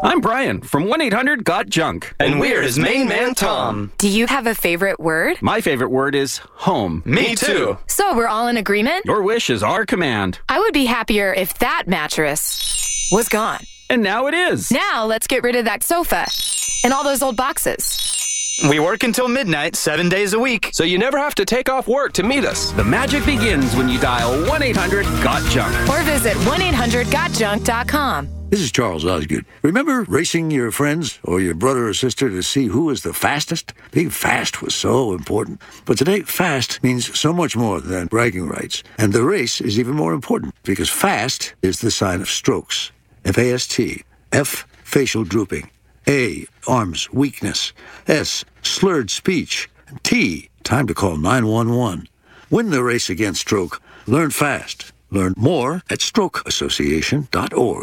S6: I'm Brian from one eight hundred got junk.
S8: And we're his main man, Tom.
S9: Do you have a favorite word?
S6: My favorite word is home.
S8: Me too.
S9: So we're all in agreement?
S6: Your wish is our command.
S9: I would be happier if that mattress was gone.
S6: And now it is.
S9: Now let's get rid of that sofa and all those old boxes.
S8: We work until midnight, seven days a week. So you never have to take off work to meet us.
S6: The magic begins when you dial one eight hundred got junk.
S9: Or visit one eight hundred got junk dot com.
S24: This is Charles Osgood. Remember racing your friends or your brother or sister to see who was the fastest? Being fast was so important. But today, fast means so much more than bragging rights. And the race is even more important because fast is the sign of strokes. F A S T. F, facial drooping. A, arms weakness. S, slurred speech. T, time to call nine one one. Win the race against stroke. Learn fast. Learn more at stroke association dot org.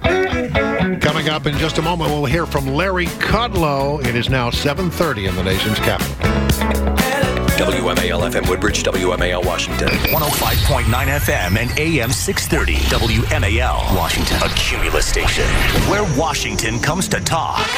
S16: Coming up in just a moment, we'll hear from Larry Kudlow. It is now seven thirty in the nation's capital.
S25: W M A L F M Woodbridge, W M A L Washington. one oh five point nine F M and A M six thirty. W M A L Washington. A Cumulus station where Washington comes to talk.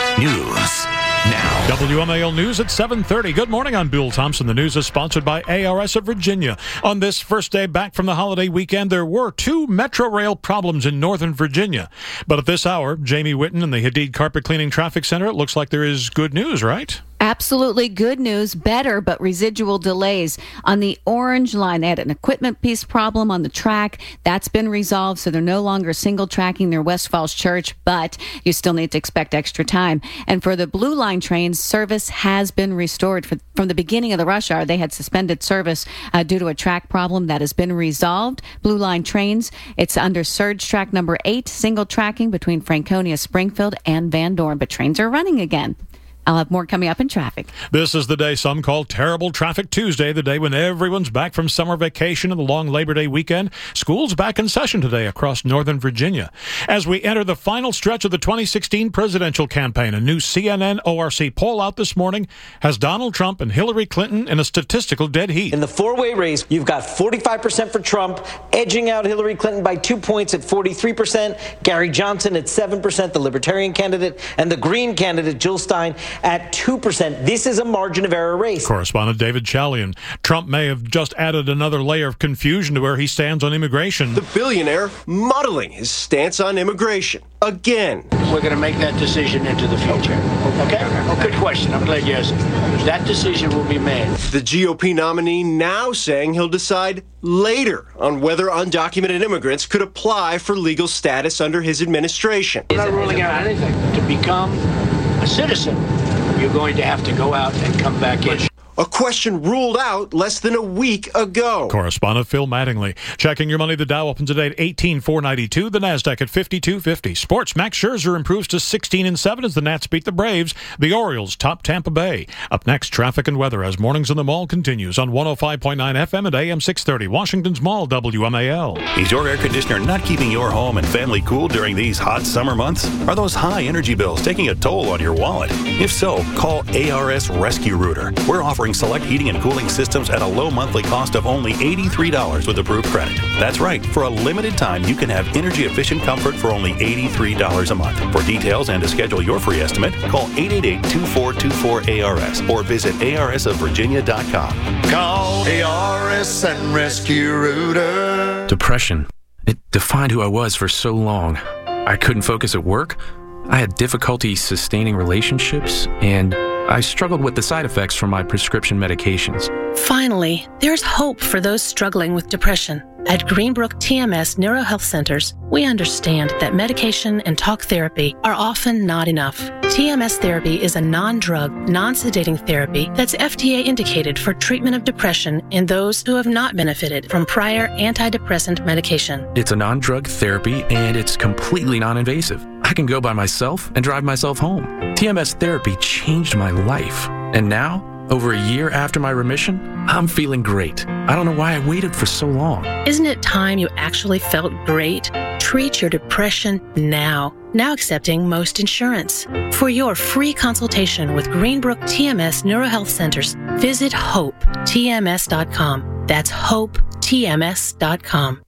S25: News now.
S4: W M A L News at seven thirty. Good morning, I'm Bill Thompson. The news is sponsored by A R S of Virginia. On this first day back from the holiday weekend, there were two Metro Rail problems in Northern Virginia. But at this hour, Jamie Witten in the Hadid Carpet Cleaning Traffic Center, it looks like there is good news, right?
S5: Absolutely good news, better, but residual delays. On the Orange Line, they had an equipment piece problem on the track. That's been resolved, so they're no longer single tracking their West Falls Church, but you still need to expect extra time. And for the Blue Line trains, service has been restored. For, from the beginning of the rush hour, they had suspended service uh, due to a track problem that has been resolved. Blue Line trains, it's under surge track number eight, single tracking between Franconia, Springfield, and Van Dorn, but trains are running again. I'll have more coming up in traffic.
S4: This is the day some call Terrible Traffic Tuesday, the day when everyone's back from summer vacation and the long Labor Day weekend. School's back in session today across Northern Virginia. As we enter the final stretch of the twenty sixteen presidential campaign, a new C N N O R C poll out this morning has Donald Trump and Hillary Clinton in a statistical dead heat.
S26: In the four-way race, you've got forty-five percent for Trump, edging out Hillary Clinton by two points at forty-three percent, Gary Johnson at seven percent, the Libertarian candidate, and the Green candidate, Jill Stein, at two percent. This is a margin of error race.
S4: Correspondent David Chalian. Trump may have just added another layer of confusion to where he stands on immigration.
S27: The billionaire muddling his stance on immigration again.
S28: We're going to make that decision into the future. Okay? Oh, good question. I'm glad you asked. That decision will be made.
S27: The G O P nominee now saying he'll decide later on whether undocumented immigrants could apply for legal status under his administration.
S28: I'm not ruling out anything. To become a citizen, you're going to have to go out and come back in.
S27: A question ruled out less than a week ago.
S4: Correspondent Phil Mattingly. Checking your money, the Dow opens today at eighteen four ninety-two, the Nasdaq at fifty-two fifty. Sports, Max Scherzer improves to sixteen and seven as the Nats beat the Braves. The Orioles top Tampa Bay. Up next, traffic and weather as Mornings in the Mall continues on one oh five point nine F M and A M six thirty. Washington's Mall, W M A L.
S3: Is your air conditioner not keeping your home and family cool during these hot summer months? Are those high energy bills taking a toll on your wallet? If so, call A R S Rescue Rooter. We're offering select heating and cooling systems at a low monthly cost of only eighty-three dollars with approved credit. That's right. For a limited time, you can have energy-efficient comfort for only eighty-three dollars a month. For details and to schedule your free estimate, call eight eight eight, two four two four, A R S or visit A R S of Virginia dot com.
S13: Call A R S and Rescue Rooter.
S29: Depression. It defined who I was for so long. I couldn't focus at work. I had difficulty sustaining relationships, and I struggled with the side effects from my prescription medications.
S30: Finally, there's hope for those struggling with depression. At Greenbrook T M S NeuroHealth Centers, we understand that medication and talk therapy are often not enough. T M S therapy is a non-drug, non-sedating therapy that's F D A indicated for treatment of depression in those who have not benefited from prior antidepressant medication.
S29: It's a non-drug therapy, and it's completely non-invasive. I can go by myself and drive myself home. T M S therapy changed my life, and now, over a year after my remission, I'm feeling great. I don't know why I waited for so long.
S30: Isn't it time you actually felt great? Treat your depression now. Now accepting most insurance. For your free consultation with Greenbrook T M S NeuroHealth Centers, visit hope T M S dot com. That's hope T M S dot com.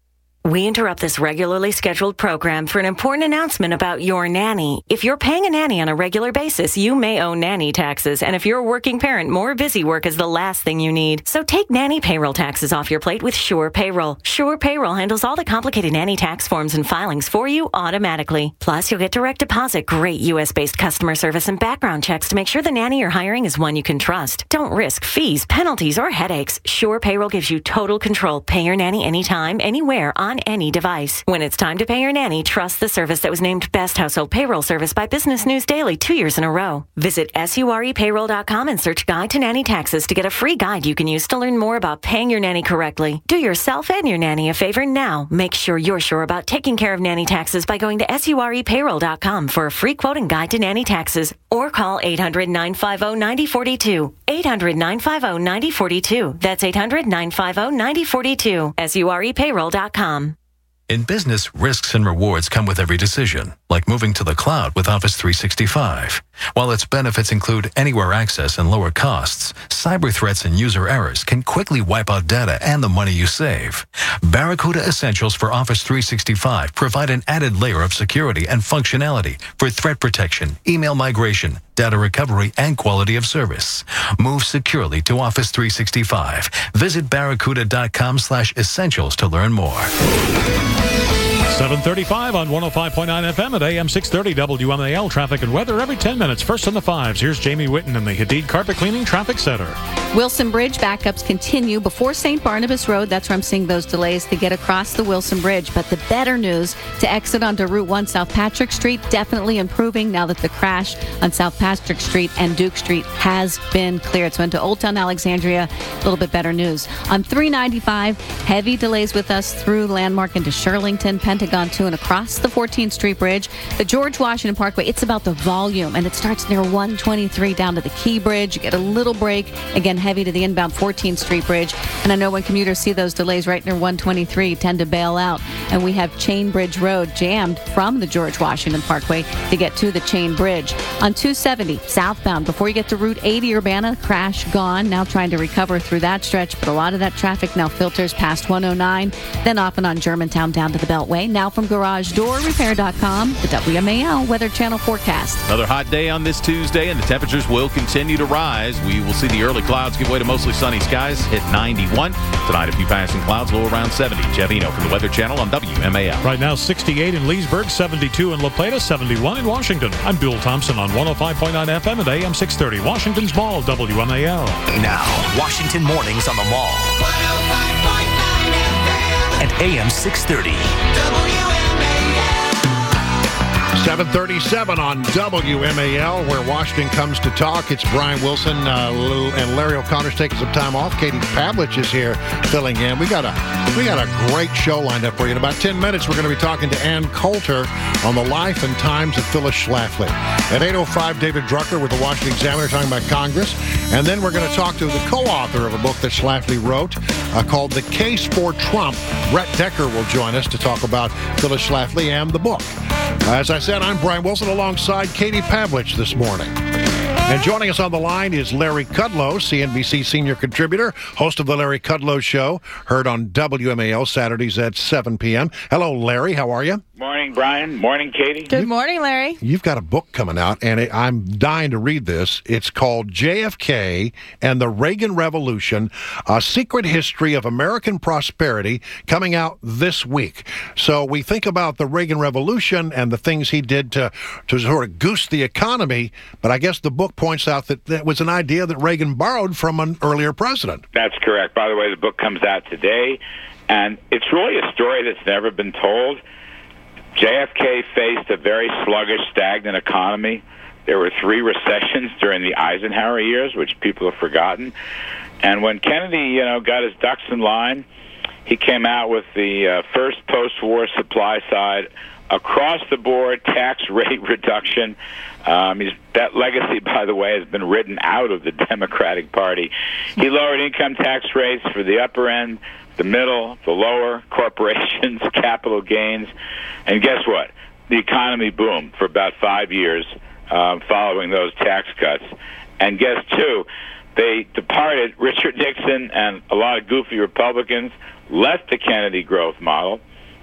S10: We interrupt this regularly scheduled program for an important announcement about your nanny. If you're paying a nanny on a regular basis, you may owe nanny taxes. And if you're a working parent, more busy work is the last thing you need. So take nanny payroll taxes off your plate with Sure Payroll. Sure Payroll handles all the complicated nanny tax forms and filings for you automatically. Plus, you'll get direct deposit, great U S-based customer service, and background checks to make sure the nanny you're hiring is one you can trust. Don't risk fees, penalties, or headaches. Sure Payroll gives you total control. Pay your nanny anytime, anywhere, on any device. When it's time to pay your nanny, trust the service that was named Best Household Payroll Service by Business News Daily two years in a row. Visit sure payroll dot com and search Guide to Nanny Taxes to get a free guide you can use to learn more about paying your nanny correctly. Do yourself and your nanny a favor now. Make sure you're sure about taking care of nanny taxes by going to sure payroll dot com for a free quote and guide to nanny taxes, or call eight hundred, nine five zero, nine zero four two. eight hundred, nine five zero, nine zero four two. That's eight hundred, nine five zero, nine zero four two. sure payroll dot com.
S11: In business, risks and rewards come with every decision, like moving to the cloud with Office three sixty-five. While its benefits include anywhere access and lower costs, cyber threats and user errors can quickly wipe out data and the money you save. Barracuda Essentials for Office three sixty-five provide an added layer of security and functionality for threat protection, email migration, data recovery, and quality of service. Move securely to Office three sixty-five. Visit barracuda.com slash essentials to learn more.
S4: seven thirty-five on one oh five point nine F M at A M six thirty W M A L. Traffic and weather every ten minutes. First on the fives, here's Jamie Whitten in the Hadid Carpet Cleaning Traffic Center.
S5: Wilson Bridge backups continue before Saint Barnabas Road. That's where I'm seeing those delays to get across the Wilson Bridge. But the better news, to exit onto Route one South Patrick Street, definitely improving now that the crash on South Patrick Street and Duke Street has been cleared. So into Old Town Alexandria, a little bit better news. On three ninety-five, heavy delays with us through Landmark into Shirlington, Pentagon two, and across the fourteenth Street Bridge. The George Washington Parkway, it's about the volume, and it starts near one twenty-three down to the Key Bridge. You get a little break, again, heavy to the inbound fourteenth Street Bridge. And I know when commuters see those delays right near one twenty-three, tend to bail out. And we have Chain Bridge Road jammed from the George Washington Parkway to get to the Chain Bridge. On two seventy, southbound, before you get to Route eighty Urbana, crash gone. Now trying to recover through that stretch, but a lot of that traffic now filters past one oh nine, then off and on Germantown down to the Beltway. Now from Garage Door Repair dot com, the W M A L Weather Channel forecast.
S15: Another hot day on this Tuesday, and the temperatures will continue to rise. We will see the early clouds give way to mostly sunny skies, hit ninety-one. Tonight, a few passing clouds, low around seventy. Jeff Eno from the Weather Channel on W M A L.
S4: Right now, sixty-eight in Leesburg, seventy-two in La Plata, seventy-one in Washington. I'm Bill Thompson on one oh five point nine F M at A M six thirty. Washington's Mall, W M A L.
S25: Now, Washington Mornings on the Mall. one oh five point nine F M. At A M six thirty.
S16: seven thirty-seven on W M A L, where Washington comes to talk. It's Brian Wilson uh, and Larry O'Connor's taking some time off. Katie Pavlich is here filling in. We got a we got a great show lined up for you. In about ten minutes, we're going to be talking to Ann Coulter on the life and times of Phyllis Schlafly. At eight oh five, David Drucker with the Washington Examiner talking about Congress. And then we're going to talk to the co-author of a book that Schlafly wrote uh, called The Case for Trump. Brett Decker will join us to talk about Phyllis Schlafly and the book. As I said, I'm Brian Wilson alongside Katie Pavlich this morning. And joining us on the line is Larry Kudlow, C N B C senior contributor, host of The Larry Kudlow Show, heard on W M A L Saturdays at seven p.m. Hello, Larry. How are you?
S12: Morning, Brian. Morning, Katie.
S19: Good morning, Larry.
S16: You've got a book coming out, and it, I'm dying to read this. It's called J F K and the Reagan Revolution, A Secret History of American Prosperity, coming out this week. So we think about the Reagan Revolution and the things he did to, to sort of goose the economy, but I guess the book points out that that was an idea that Reagan borrowed from an earlier president.
S12: That's correct. By the way, the book comes out today, and it's really a story that's never been told. J F K faced a very sluggish, stagnant economy. There were three recessions during the Eisenhower years, which people have forgotten. And when Kennedy, you know, got his ducks in line, he came out with the uh, first post-war supply side across-the-board tax rate reduction. Um, he's, that legacy, by the way, has been written out of the Democratic Party. He lowered income tax rates for the upper end, the middle, the lower, corporations, capital gains. And guess what? The economy boomed for about five years uh, following those tax cuts. And guess, too, they departed. Richard Nixon and a lot of goofy Republicans left the Kennedy growth model.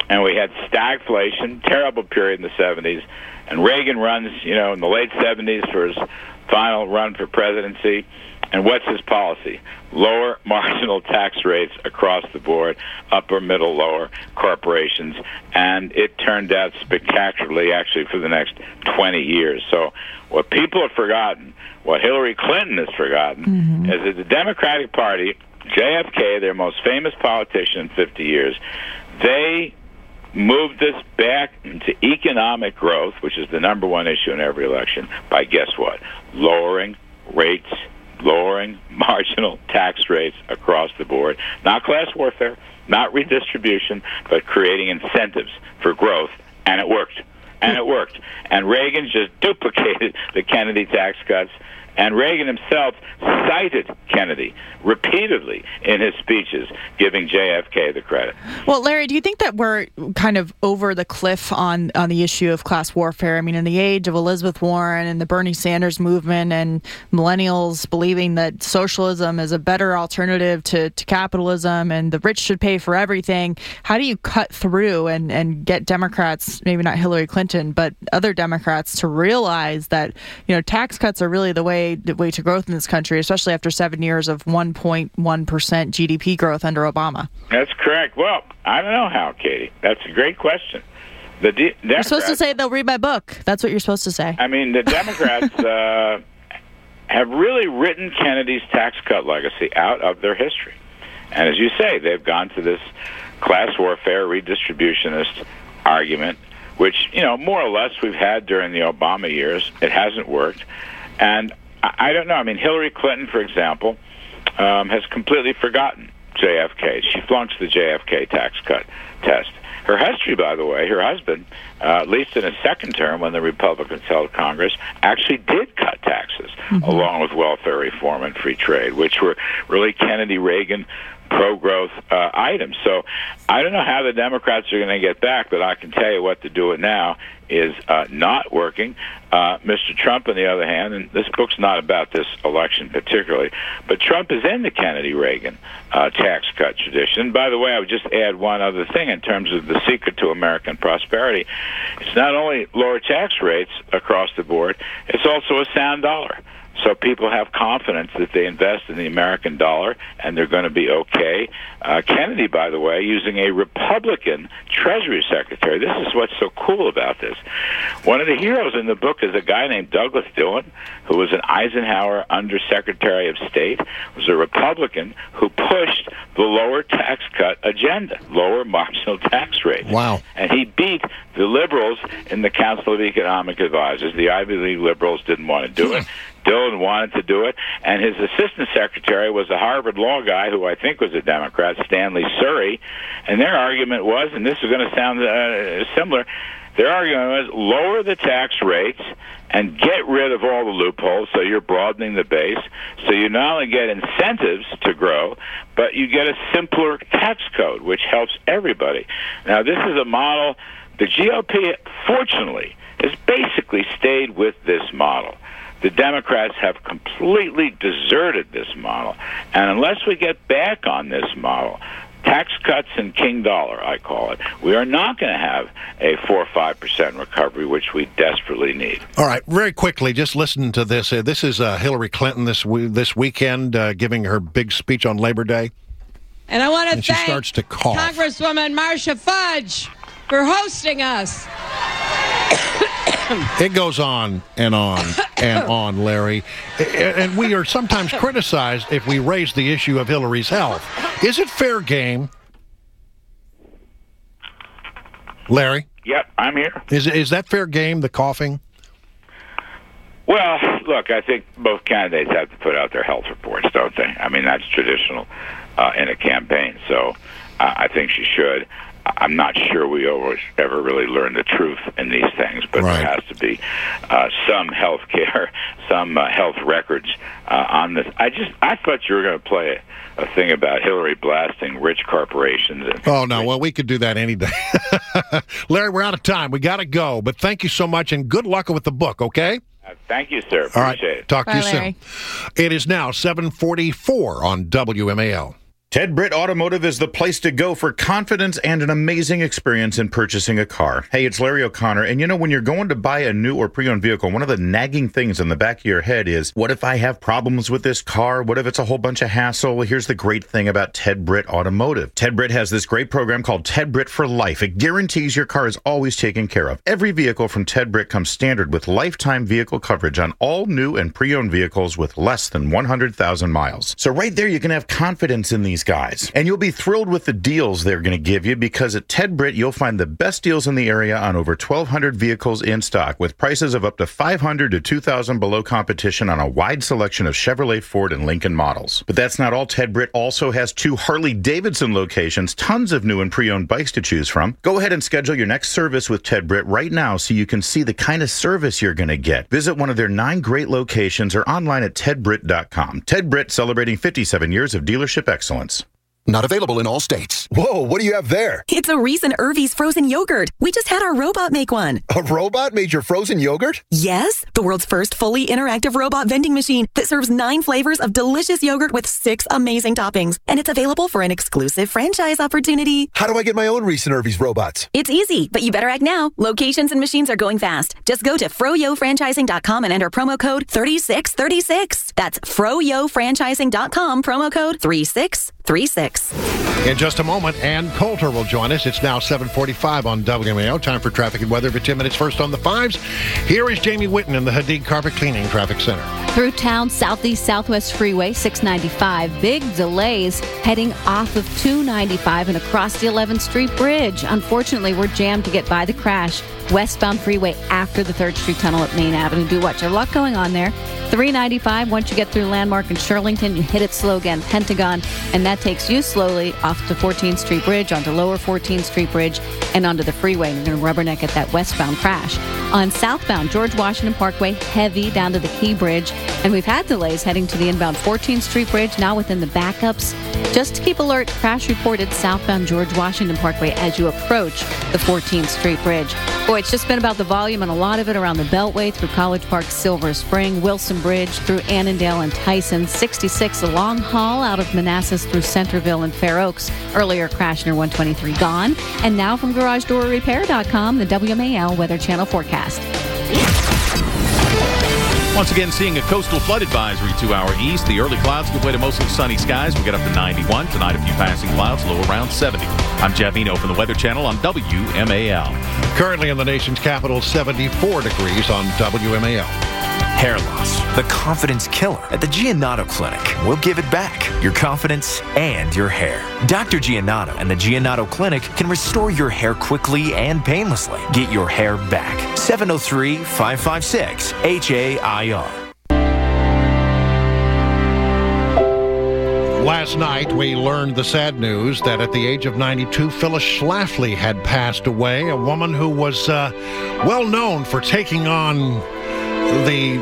S12: and we had stagflation, terrible period in the seventies, and Reagan runs, you know, in the late seventies for his final run for presidency. And what's his policy? Lower marginal tax rates across the board, upper, middle, lower corporations, and it turned out spectacularly, actually, for the next twenty years. So what people have forgotten, what Hillary Clinton has forgotten, mm-hmm. is that the Democratic Party, J F K, their most famous politician in fifty years, they moved us back into economic growth, which is the number one issue in every election, by guess what? Lowering rates, lowering marginal tax rates across the board. Not class warfare, not redistribution, but creating incentives for growth, and it worked. And it worked. And Reagan just duplicated the Kennedy tax cuts, and Reagan himself cited Kennedy repeatedly in his speeches, giving J F K the credit.
S19: Well, Larry, do you think that we're kind of over the cliff on, on the issue of class warfare? I mean, in the age of Elizabeth Warren and the Bernie Sanders movement and millennials believing that socialism is a better alternative to, to capitalism and the rich should pay for everything, how do you cut through and, and get Democrats, maybe not Hillary Clinton, but other Democrats to realize that, you know, tax cuts are really the way the way to growth in this country, especially after seven years of one point one percent G D P growth under Obama?
S12: That's correct. Well, I don't know how, Katie. That's a great question. The de- Democrats,
S19: you're supposed to say they'll read my book. That's what you're supposed to say.
S12: I mean, the Democrats uh, have really written Kennedy's tax cut legacy out of their history. And as you say, they've gone to this class warfare redistributionist argument, which, you know, more or less we've had during the Obama years. It hasn't worked. And I don't know. I mean, Hillary Clinton, for example, um, has completely forgotten J F K. She flunks the J F K tax cut test. Her history, by the way, her husband, uh, at least in his second term when the Republicans held Congress, actually did cut taxes, mm-hmm. along with welfare reform and free trade, which were really Kennedy-Reagan pro-growth uh, items. So I don't know how the Democrats are going to get back, but I can tell you what to do it now is uh, not working. Uh, Mister Trump, on the other hand, and this book's not about this election particularly, but Trump is in the Kennedy-Reagan uh, tax cut tradition. And by the way, I would just add one other thing in terms of the secret to American prosperity. It's not only lower tax rates across the board, it's also a sound dollar. So people have confidence that they invest in the American dollar and they're going to be okay. Uh, Kennedy, by the way, using a Republican Treasury Secretary. This is what's so cool about this. One of the heroes in the book is a guy named Douglas Dillon, who was an Eisenhower Undersecretary of State, was a Republican who pushed the lower tax cut agenda, lower marginal tax rates.
S16: Wow.
S12: And he beat the liberals in the Council of Economic Advisors. The Ivy League liberals didn't want to do it. Dillon wanted to do it, and his assistant secretary was a Harvard law guy who I think was a Democrat, Stanley Surrey, and their argument was, and this is going to sound uh, similar, their argument was lower the tax rates and get rid of all the loopholes so you're broadening the base, so you not only get incentives to grow, but you get a simpler tax code, which helps everybody. Now, this is a model, the G O P, fortunately, has basically stayed with this model. The Democrats have completely deserted this model. And unless we get back on this model, tax cuts and king dollar, I call it, we are not going to have a four or five percent recovery, which we desperately need.
S16: All right, very quickly, just listen to this. Uh, this is uh, Hillary Clinton this we- this weekend uh, giving her big speech on Labor Day.
S1: And I want to
S16: and she
S1: thank
S16: starts to cough.
S1: Congresswoman Marcia Fudge for hosting us.
S16: It goes on and on and on, Larry. And we are sometimes criticized if we raise the issue of Hillary's health. Is it fair game? Larry?
S12: Yep, I'm here.
S16: Is is that fair game, the coughing?
S12: Well, look, I think both candidates have to put out their health reports, don't they? I mean, that's traditional uh, in a campaign, so uh, I think she should. I'm not sure we always ever really learn the truth in these things, but right. there has to be uh, some health care, some uh, health records uh, on this. I just I thought you were going to play a, a thing about Hillary blasting rich corporations. And
S16: oh, no. Well, we could do that any day. Larry, we're out of time. We got to go. But thank you so much, and good luck with the book, okay?
S12: Uh, thank you, sir. Appreciate
S16: All right.
S12: it.
S16: Talk
S19: Bye,
S16: to you
S19: Larry.
S16: soon. It is now seven forty-four on W M A L.
S2: Ted Britt Automotive is the place to go for confidence and an amazing experience in purchasing a car. Hey, it's Larry O'Connor, and you know, when you're going to buy a new or pre-owned vehicle, one of the nagging things in the back of your head is, what if I have problems with this car? What if it's a whole bunch of hassle? Well, here's the great thing about Ted Britt Automotive. Ted Britt has this great program called Ted Britt for Life. It guarantees your car is always taken care of. Every vehicle from Ted Britt comes standard with lifetime vehicle coverage on all new and pre-owned vehicles with less than one hundred thousand miles. So right there, you can have confidence in these guys. And you'll be thrilled with the deals they're going to give you, because at Ted Britt, you'll find the best deals in the area on over twelve hundred vehicles in stock, with prices of up to five hundred to two thousand below competition on a wide selection of Chevrolet, Ford, and Lincoln models. But that's not all. Ted Britt also has two Harley-Davidson locations, tons of new and pre-owned bikes to choose from. Go ahead and schedule your next service with Ted Britt right now so you can see the kind of service you're going to get. Visit one of their nine great locations or online at ted britt dot com. Ted Britt, celebrating fifty-seven years of dealership excellence.
S7: Not available in all states. Whoa, what do you have there?
S8: It's a Reese and Irvy's frozen yogurt. We just had our robot make one.
S7: A robot made your frozen yogurt?
S8: Yes, the world's first fully interactive robot vending machine that serves nine flavors of delicious yogurt with six amazing toppings. And it's available for an exclusive franchise opportunity.
S7: How do I get my own Reese and Irvy's robots?
S8: It's easy, but you better act now. Locations and machines are going fast. Just go to froyo franchising dot com and enter promo code thirty-six thirty-six. That's froyo franchising dot com, promo code thirty-six thirty-six.
S16: In just a moment, Ann Coulter will join us. It's now seven forty-five on W M A O. Time for traffic and weather for ten minutes first on the fives. Here is Jamie Whitten in the Hadid Carpet Cleaning Traffic Center.
S5: Through town, southeast southwest freeway, six ninety-five. Big delays heading off of two ninety-five and across the eleventh Street Bridge. Unfortunately, we're jammed to get by the crash. Westbound freeway after the third Street Tunnel at Main Avenue. Do watch. A lot going on there. three ninety-five, once you get through Landmark and Shirlington, you hit it slow again, Pentagon, and that takes you slowly off to fourteenth Street Bridge, onto lower fourteenth Street Bridge, and onto the freeway. And you're going to rubberneck at that westbound crash. On southbound, George Washington Parkway, heavy down to the Key Bridge. And we've had delays heading to the inbound fourteenth Street Bridge, now within the backups. Just to keep alert, crash reported southbound George Washington Parkway as you approach the fourteenth Street Bridge. Boy, it's just been about the volume, and a lot of it around the Beltway through College Park, Silver Spring, Wilson Bridge through Annandale and Tyson. sixty-six, a long haul out of Manassas through Centerville and Fair Oaks. Earlier crash near one twenty-three gone. And now from garage door repair dot com, the W M A L Weather Channel forecast.
S15: Once again, seeing a coastal flood advisory to our east. The early clouds give way to mostly sunny skies. We get up to ninety-one. Tonight, a few passing clouds, low around seventy. I'm Jeff Eno from the Weather Channel on W M A L.
S16: Currently in the nation's capital, seventy-four degrees on W M A L.
S25: Hair loss, the confidence killer at the Giannotto Clinic. We'll give it back, your confidence and your hair. Doctor Giannotto and the Giannotto Clinic can restore your hair quickly and painlessly. Get your hair back. seven oh three, five five six, H A I R.
S16: Last night, we learned the sad news that at the age of ninety-two, Phyllis Schlafly had passed away, a woman who was uh, well known for taking on the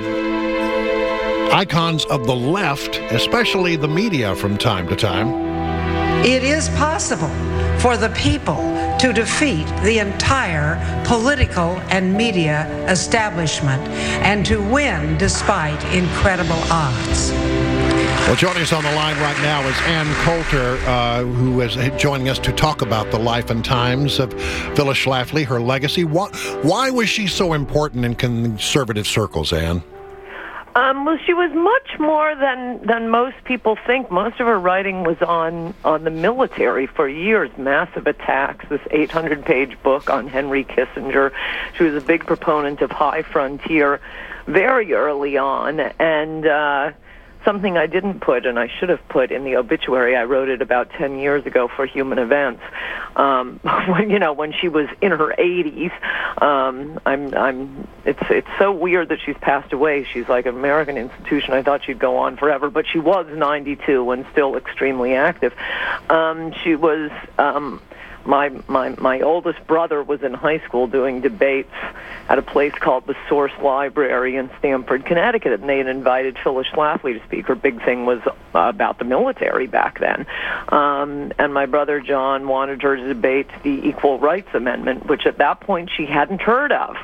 S16: icons of the left, especially the media from time to time.
S14: It is possible for the people to defeat the entire political and media establishment and to win despite incredible odds.
S16: Well, joining us on the line right now is Ann Coulter, uh, who is joining us to talk about the life and times of Phyllis Schlafly, her legacy. Why, why was she so important in conservative circles, Ann?
S17: Um, well, she was much more than than most people think. Most of her writing was on, on the military for years, Massive Attacks, this eight hundred page book on Henry Kissinger. She was a big proponent of high frontier very early on, and uh, something I didn't put, and I should have put in the obituary, I wrote it about ten years ago for Human Events, um, when, you know, when she was in her eighties. Um, I'm, I'm, it's, it's so weird that she's passed away. She's like an American institution. I thought she'd go on forever, but she was ninety-two and still extremely active. Um, she was, um, my, my, my oldest brother was in high school doing debates at a place called the Source Library in Stamford, Connecticut, and they had invited Phyllis Schlafly to speak. Her big thing was uh, about the military back then. Um, and my brother John wanted her to debate the Equal Rights Amendment, which at that point she hadn't heard of.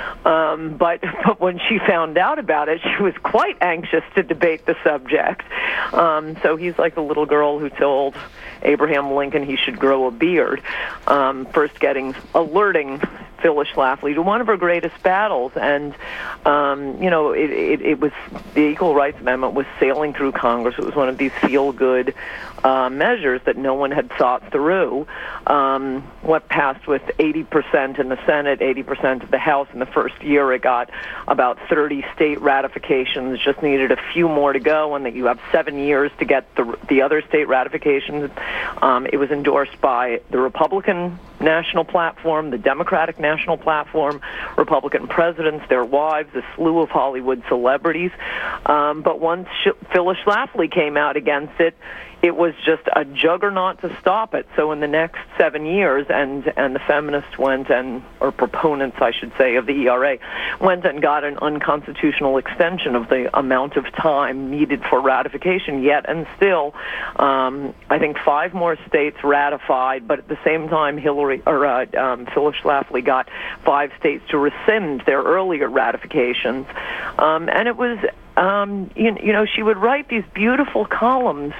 S17: Um, but, but when she found out about it, she was quite anxious to debate the subject. Um, so he's like the little girl who told Abraham Lincoln he should grow a beard, um, first getting, alerting Phyllis Schlafly to one of her greatest battles. And, um, you know, it, it, it was, the Equal Rights Amendment was sailing through Congress. It was one of these feel-good uh, measures that no one had thought through. Um, what passed with eighty percent in the Senate, eighty percent of the House in the first year. It got about thirty state ratifications, just needed a few more to go, and that you have seven years to get the, the other state ratifications. Um, it was endorsed by the Republican National Platform, the Democratic National Platform, Republican presidents, their wives, a slew of Hollywood celebrities. Um, but once Sh- Phyllis Schlafly came out against it, it was just a juggernaut to stop it. So in the next seven years, and, and the feminists went and, or proponents, I should say, of the E R A, went and got an unconstitutional extension of the amount of time needed for ratification. Yet and still, um, I think five more states ratified, but at the same time, Hillary or uh, um, Phyllis Schlafly got five states to rescind their earlier ratifications. Um, and it was, um, you, you know, she would write these beautiful columns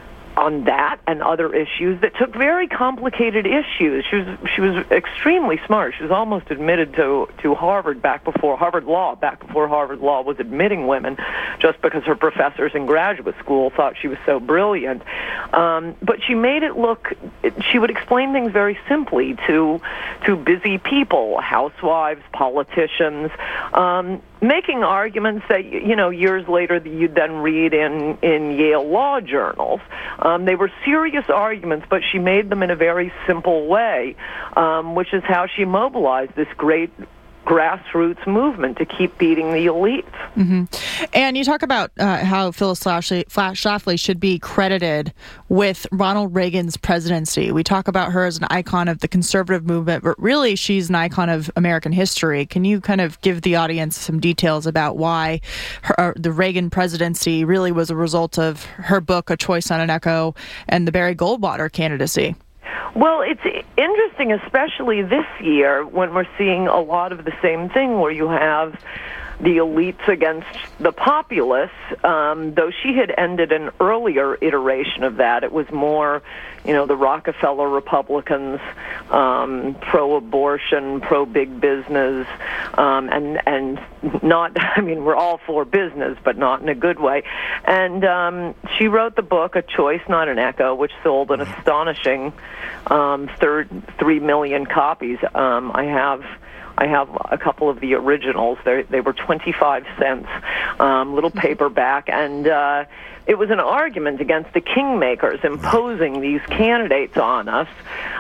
S17: on that and other issues that took very complicated issues. She was she was extremely smart. She was almost admitted to, to Harvard back before Harvard Law, back before Harvard Law was admitting women, just because her professors in graduate school thought she was so brilliant. Um, but she made it look, she would explain things very simply to to busy people, housewives, politicians, um, making arguments that, you know, years later you'd then read in, in Yale law journals. Um, they were serious arguments, but she made them in a very simple way, um, which is how she mobilized this great grassroots movement to keep beating the elites.
S19: Mm-hmm. And you talk about uh, how Phyllis Schlafly, Schlafly should be credited with Ronald Reagan's presidency. We talk about her as an icon of the conservative movement, but really she's an icon of American history. Can you kind of give the audience some details about why her, the Reagan presidency really was a result of her book, A Choice on an Echo, and the Barry Goldwater candidacy?
S17: Well, it's interesting, especially this year, when we're seeing a lot of the same thing, where you have the elites against the populace. Um, though she had ended an earlier iteration of that, it was more, you know, the Rockefeller Republicans, um, pro-abortion, pro-big business, um, and and not, I mean, we're all for business, but not in a good way. And um, she wrote the book, A Choice, Not an Echo, which sold an astonishing um, third, three million copies. Um, I have... I have a couple of the originals. They they were twenty-five cents, um, little paperback, and uh, it was an argument against the kingmakers imposing these candidates on us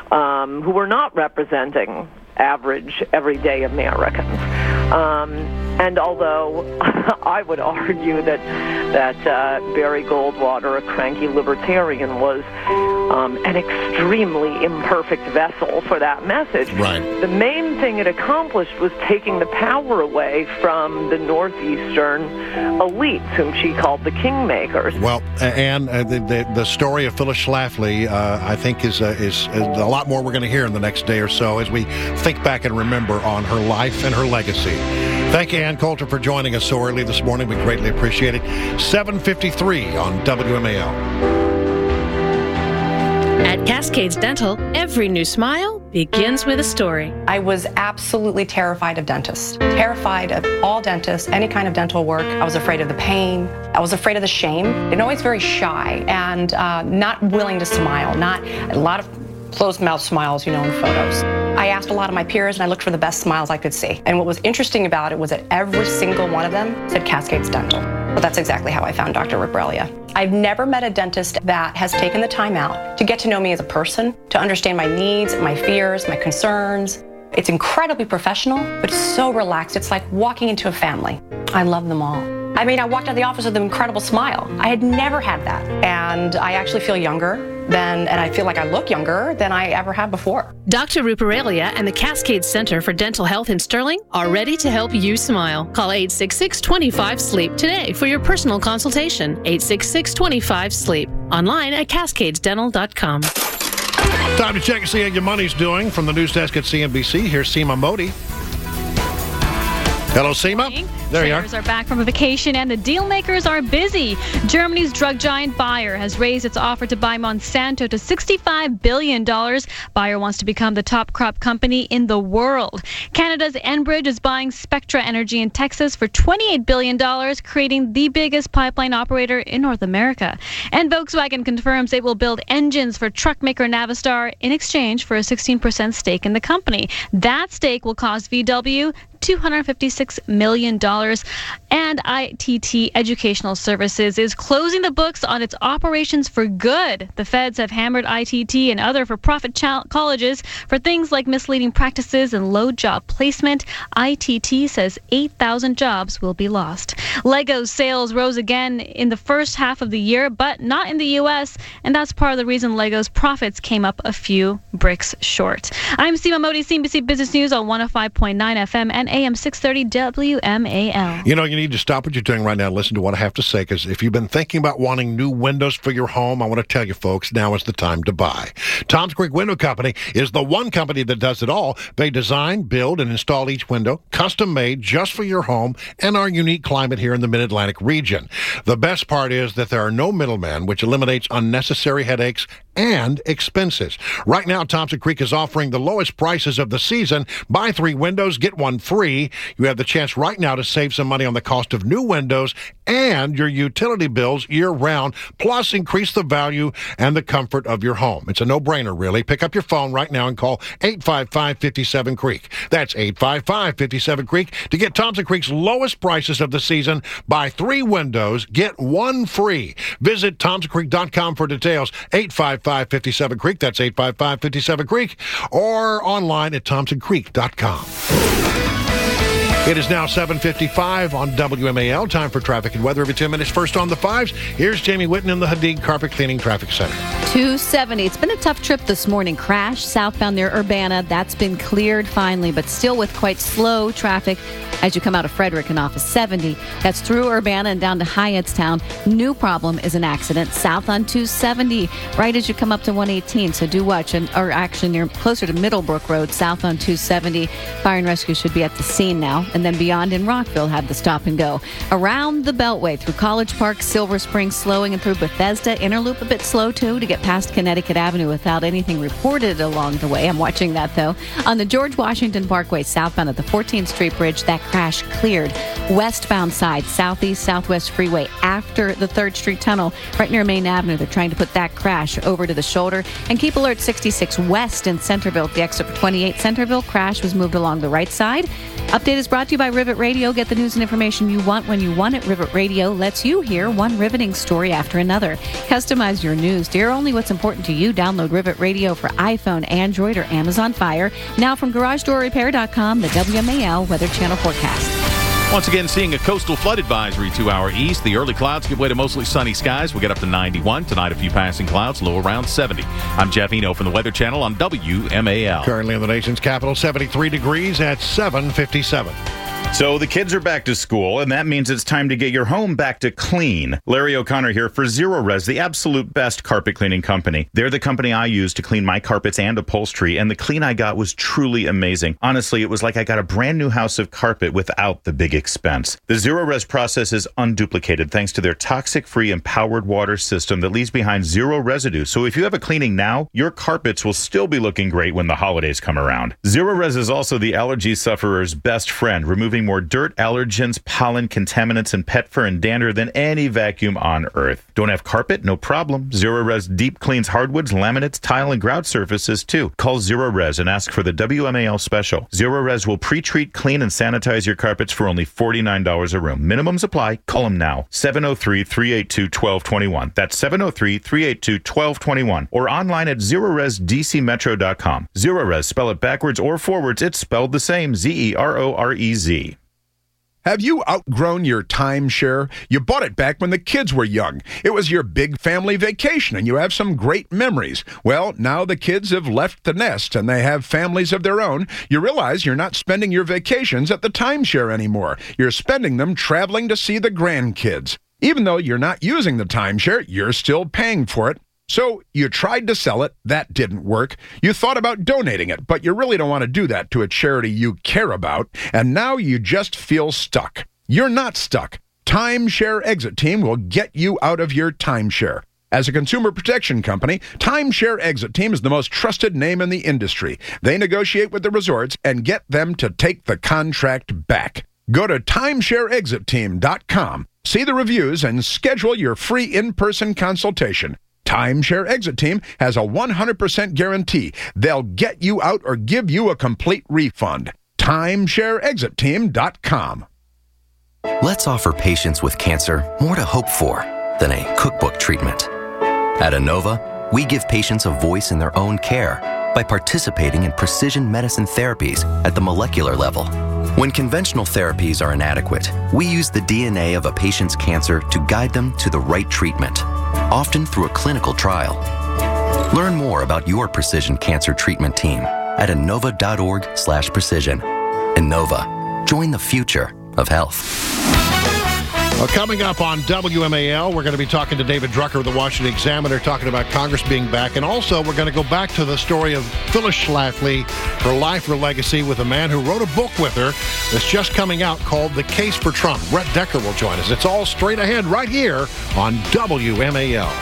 S17: um, who were not representing average, everyday Americans. Um, and although I would argue that that uh, Barry Goldwater, a cranky libertarian, was um, an extremely imperfect vessel for that message,
S16: right.
S17: The main thing it accomplished was taking the power away from the northeastern elites, whom she called the kingmakers.
S16: Well, and uh, the, the the story of Phyllis Schlafly, uh, I think, is, uh, is is a lot more we're going to hear in the next day or so as we think back and remember on her life and her legacy. Thank you, Ann Coulter, for joining us so early this morning. We greatly appreciate it. seven fifty-three on W M A L.
S30: At Cascades Dental, every new smile begins with a story.
S6: I was absolutely terrified of dentists. Terrified of all dentists, any kind of dental work. I was afraid of the pain. I was afraid of the shame. And always very shy and uh, not willing to smile. Not a lot of closed mouth smiles, you know, in photos. I asked a lot of my peers and I looked for the best smiles I could see. And what was interesting about it was that every single one of them said Cascades Dental. Well, that's exactly how I found Doctor Rebralia. I've never met a dentist that has taken the time out to get to know me as a person, to understand my needs, my fears, my concerns. It's incredibly professional, but so relaxed. It's like walking into a family. I love them all. I mean, I walked out of the office with an incredible smile. I had never had that. And I actually feel younger than, and I feel like I look younger than I ever have before.
S30: Doctor Ruparelia and the Cascade Center for Dental Health in Sterling are ready to help you smile. Call eight six six, two five, sleep today for your personal consultation. eight six six, two five, sleep. Online at cascades dental dot com.
S16: Time to check and see how your money's doing. From the news desk at C N B C, here's Seema Modi. Hello, Seema. There you are.
S9: Traders are back from a vacation and the deal makers are busy. Germany's drug giant Bayer has raised its offer to buy Monsanto to sixty-five billion dollars. Bayer wants to become the top crop company in the world. Canada's Enbridge is buying Spectra Energy in Texas for twenty-eight billion dollars, creating the biggest pipeline operator in North America. And Volkswagen confirms they will build engines for truck maker Navistar in exchange for a sixteen percent stake in the company. That stake will cost V W two hundred fifty-six million dollars. And I T T Educational Services is closing the books on its operations for good. The feds have hammered I T T and other for-profit ch- colleges for things like misleading practices and low job placement. I T T says eight thousand jobs will be lost. Lego's sales rose again in the first half of the year, but not in the U S, and that's part of the reason Lego's profits came up a few bricks short. I'm Seema Modi, C N B C Business News on one oh five point nine F M and A M six thirty W M A L.
S16: You know, you need to stop what you're doing right now and listen to what I have to say, because if you've been thinking about wanting new windows for your home, I want to tell you folks, now is the time to buy. Tom's Creek Window Company is the one company that does it all. They design, build, and install each window, custom made just for your home and our unique climate here in the Mid-Atlantic region. The best part is that there are no middlemen, which eliminates unnecessary headaches and expenses. Right now, Thompson Creek is offering the lowest prices of the season. Buy three windows, get one free. You have the chance right now to save some money on the cost of new windows and your utility bills year-round, plus increase the value and the comfort of your home. It's a no-brainer, really. Pick up your phone right now and call eight five five, five seven, Creek. That's eight five five, five seven, Creek to get Thompson Creek's lowest prices of the season. Buy three windows, get one free. Visit thompson creek dot com for details. eight five five, five seven, Creek. That's eight five five, five seven, Creek. Or online at thompson creek dot com. It is now seven fifty-five on W M A L. Time for traffic and weather every ten minutes. First on the fives, here's Jamie Whitten in the Hadig Carpet Cleaning Traffic Center.
S5: two seventy. It's been a tough trip this morning. Crash southbound near Urbana. That's been cleared finally, but still with quite slow traffic as you come out of Frederick and off of seventy. That's through Urbana and down to Hyattstown. New problem is an accident south on two seventy, right as you come up to one eighteen. So do watch, and or actually near closer to Middlebrook Road, south on two seventy. Fire and rescue should be at the scene now. And then beyond in Rockville have the stop and go. Around the Beltway through College Park, Silver Spring slowing, and through Bethesda. Interloop a bit slow too to get past Connecticut Avenue without anything reported along the way. I'm watching that though. On the George Washington Parkway southbound at the fourteenth Street Bridge, that crash cleared. Westbound side, southeast southwest freeway after the third Street Tunnel, right near Main Avenue. They're trying to put that crash over to the shoulder. And keep alert sixty-six west in Centerville. The exit for twenty-eight Centerville crash was moved along the right side. Update is brought to you by Rivet Radio. Get the news and information you want when you want it. Rivet Radio lets you hear one riveting story after another. Customize your news. Hear only what's important to you. Download Rivet Radio for iPhone, Android, or Amazon Fire. Now from garage door repair dot com, the W M A L Weather Channel forecast.
S15: Once again, seeing a coastal flood advisory to our east. The early clouds give way to mostly sunny skies. We'll get up to ninety-one. Tonight, a few passing clouds, low around seventy. I'm Jeff Eno from the Weather Channel on W M A L.
S16: Currently in the nation's capital, seventy-three degrees at seven fifty-seven.
S2: So the kids are back to school, and that means it's time to get your home back to clean. Larry O'Connor here for Zero Res, the absolute best carpet cleaning company. They're the company I use to clean my carpets and upholstery, and the clean I got was truly amazing. Honestly, it was like I got a brand new house of carpet without the big expense. The Zero Res process is unduplicated thanks to their toxic-free empowered water system that leaves behind zero residue. So if you have a cleaning now, your carpets will still be looking great when the holidays come around. Zero Res is also the allergy sufferer's best friend, removing more dirt, allergens, pollen, contaminants, and pet fur and dander than any vacuum on Earth. Don't have carpet? No problem. Zero Res deep cleans hardwoods, laminates, tile, and grout surfaces too. Call Zero Res and ask for the W M A L special. Zero Res will pre-treat, clean, and sanitize your carpets for only forty-nine dollars a room. Minimums apply. Call them now. seven oh three, three eight two, one two two one. That's seven oh three, three eight two, one two two one. Or online at zero res d c metro dot com. Zero Res, spell it backwards or forwards, it's spelled the same. Z E R O R E Z.
S3: Have you outgrown your timeshare? You bought it back when the kids were young. It was your big family vacation, and you have some great memories. Well, now the kids have left the nest, and they have families of their own. You realize you're not spending your vacations at the timeshare anymore. You're spending them traveling to see the grandkids. Even though you're not using the timeshare, you're still paying for it. So you tried to sell it. That didn't work. You thought about donating it, but you really don't want to do that to a charity you care about. And now you just feel stuck. You're not stuck. Timeshare Exit Team will get you out of your timeshare. As a consumer protection company, Timeshare Exit Team is the most trusted name in the industry. They negotiate with the resorts and get them to take the contract back. Go to timeshare exit team dot com, see the reviews, and schedule your free in-person consultation. Timeshare Exit Team has a one hundred percent guarantee. They'll get you out or give you a complete refund. timeshare exit team dot com.
S18: Let's offer patients with cancer more to hope for than a cookbook treatment. At Inova, we give patients a voice in their own care by participating in precision medicine therapies at the molecular level. When conventional therapies are inadequate, we use the D N A of a patient's cancer to guide them to the right treatment, often through a clinical trial. Learn more about your precision cancer treatment team at inova dot org slash precision. Inova. Join the future of health.
S16: Well, coming up on W M A L, we're going to be talking to David Drucker of the Washington Examiner, talking about Congress being back. And also, we're going to go back to the story of Phyllis Schlafly, her life, her legacy, with a man who wrote a book with her that's just coming out called The Case for Trump. Brett Decker will join us. It's all straight ahead right here on W M A L.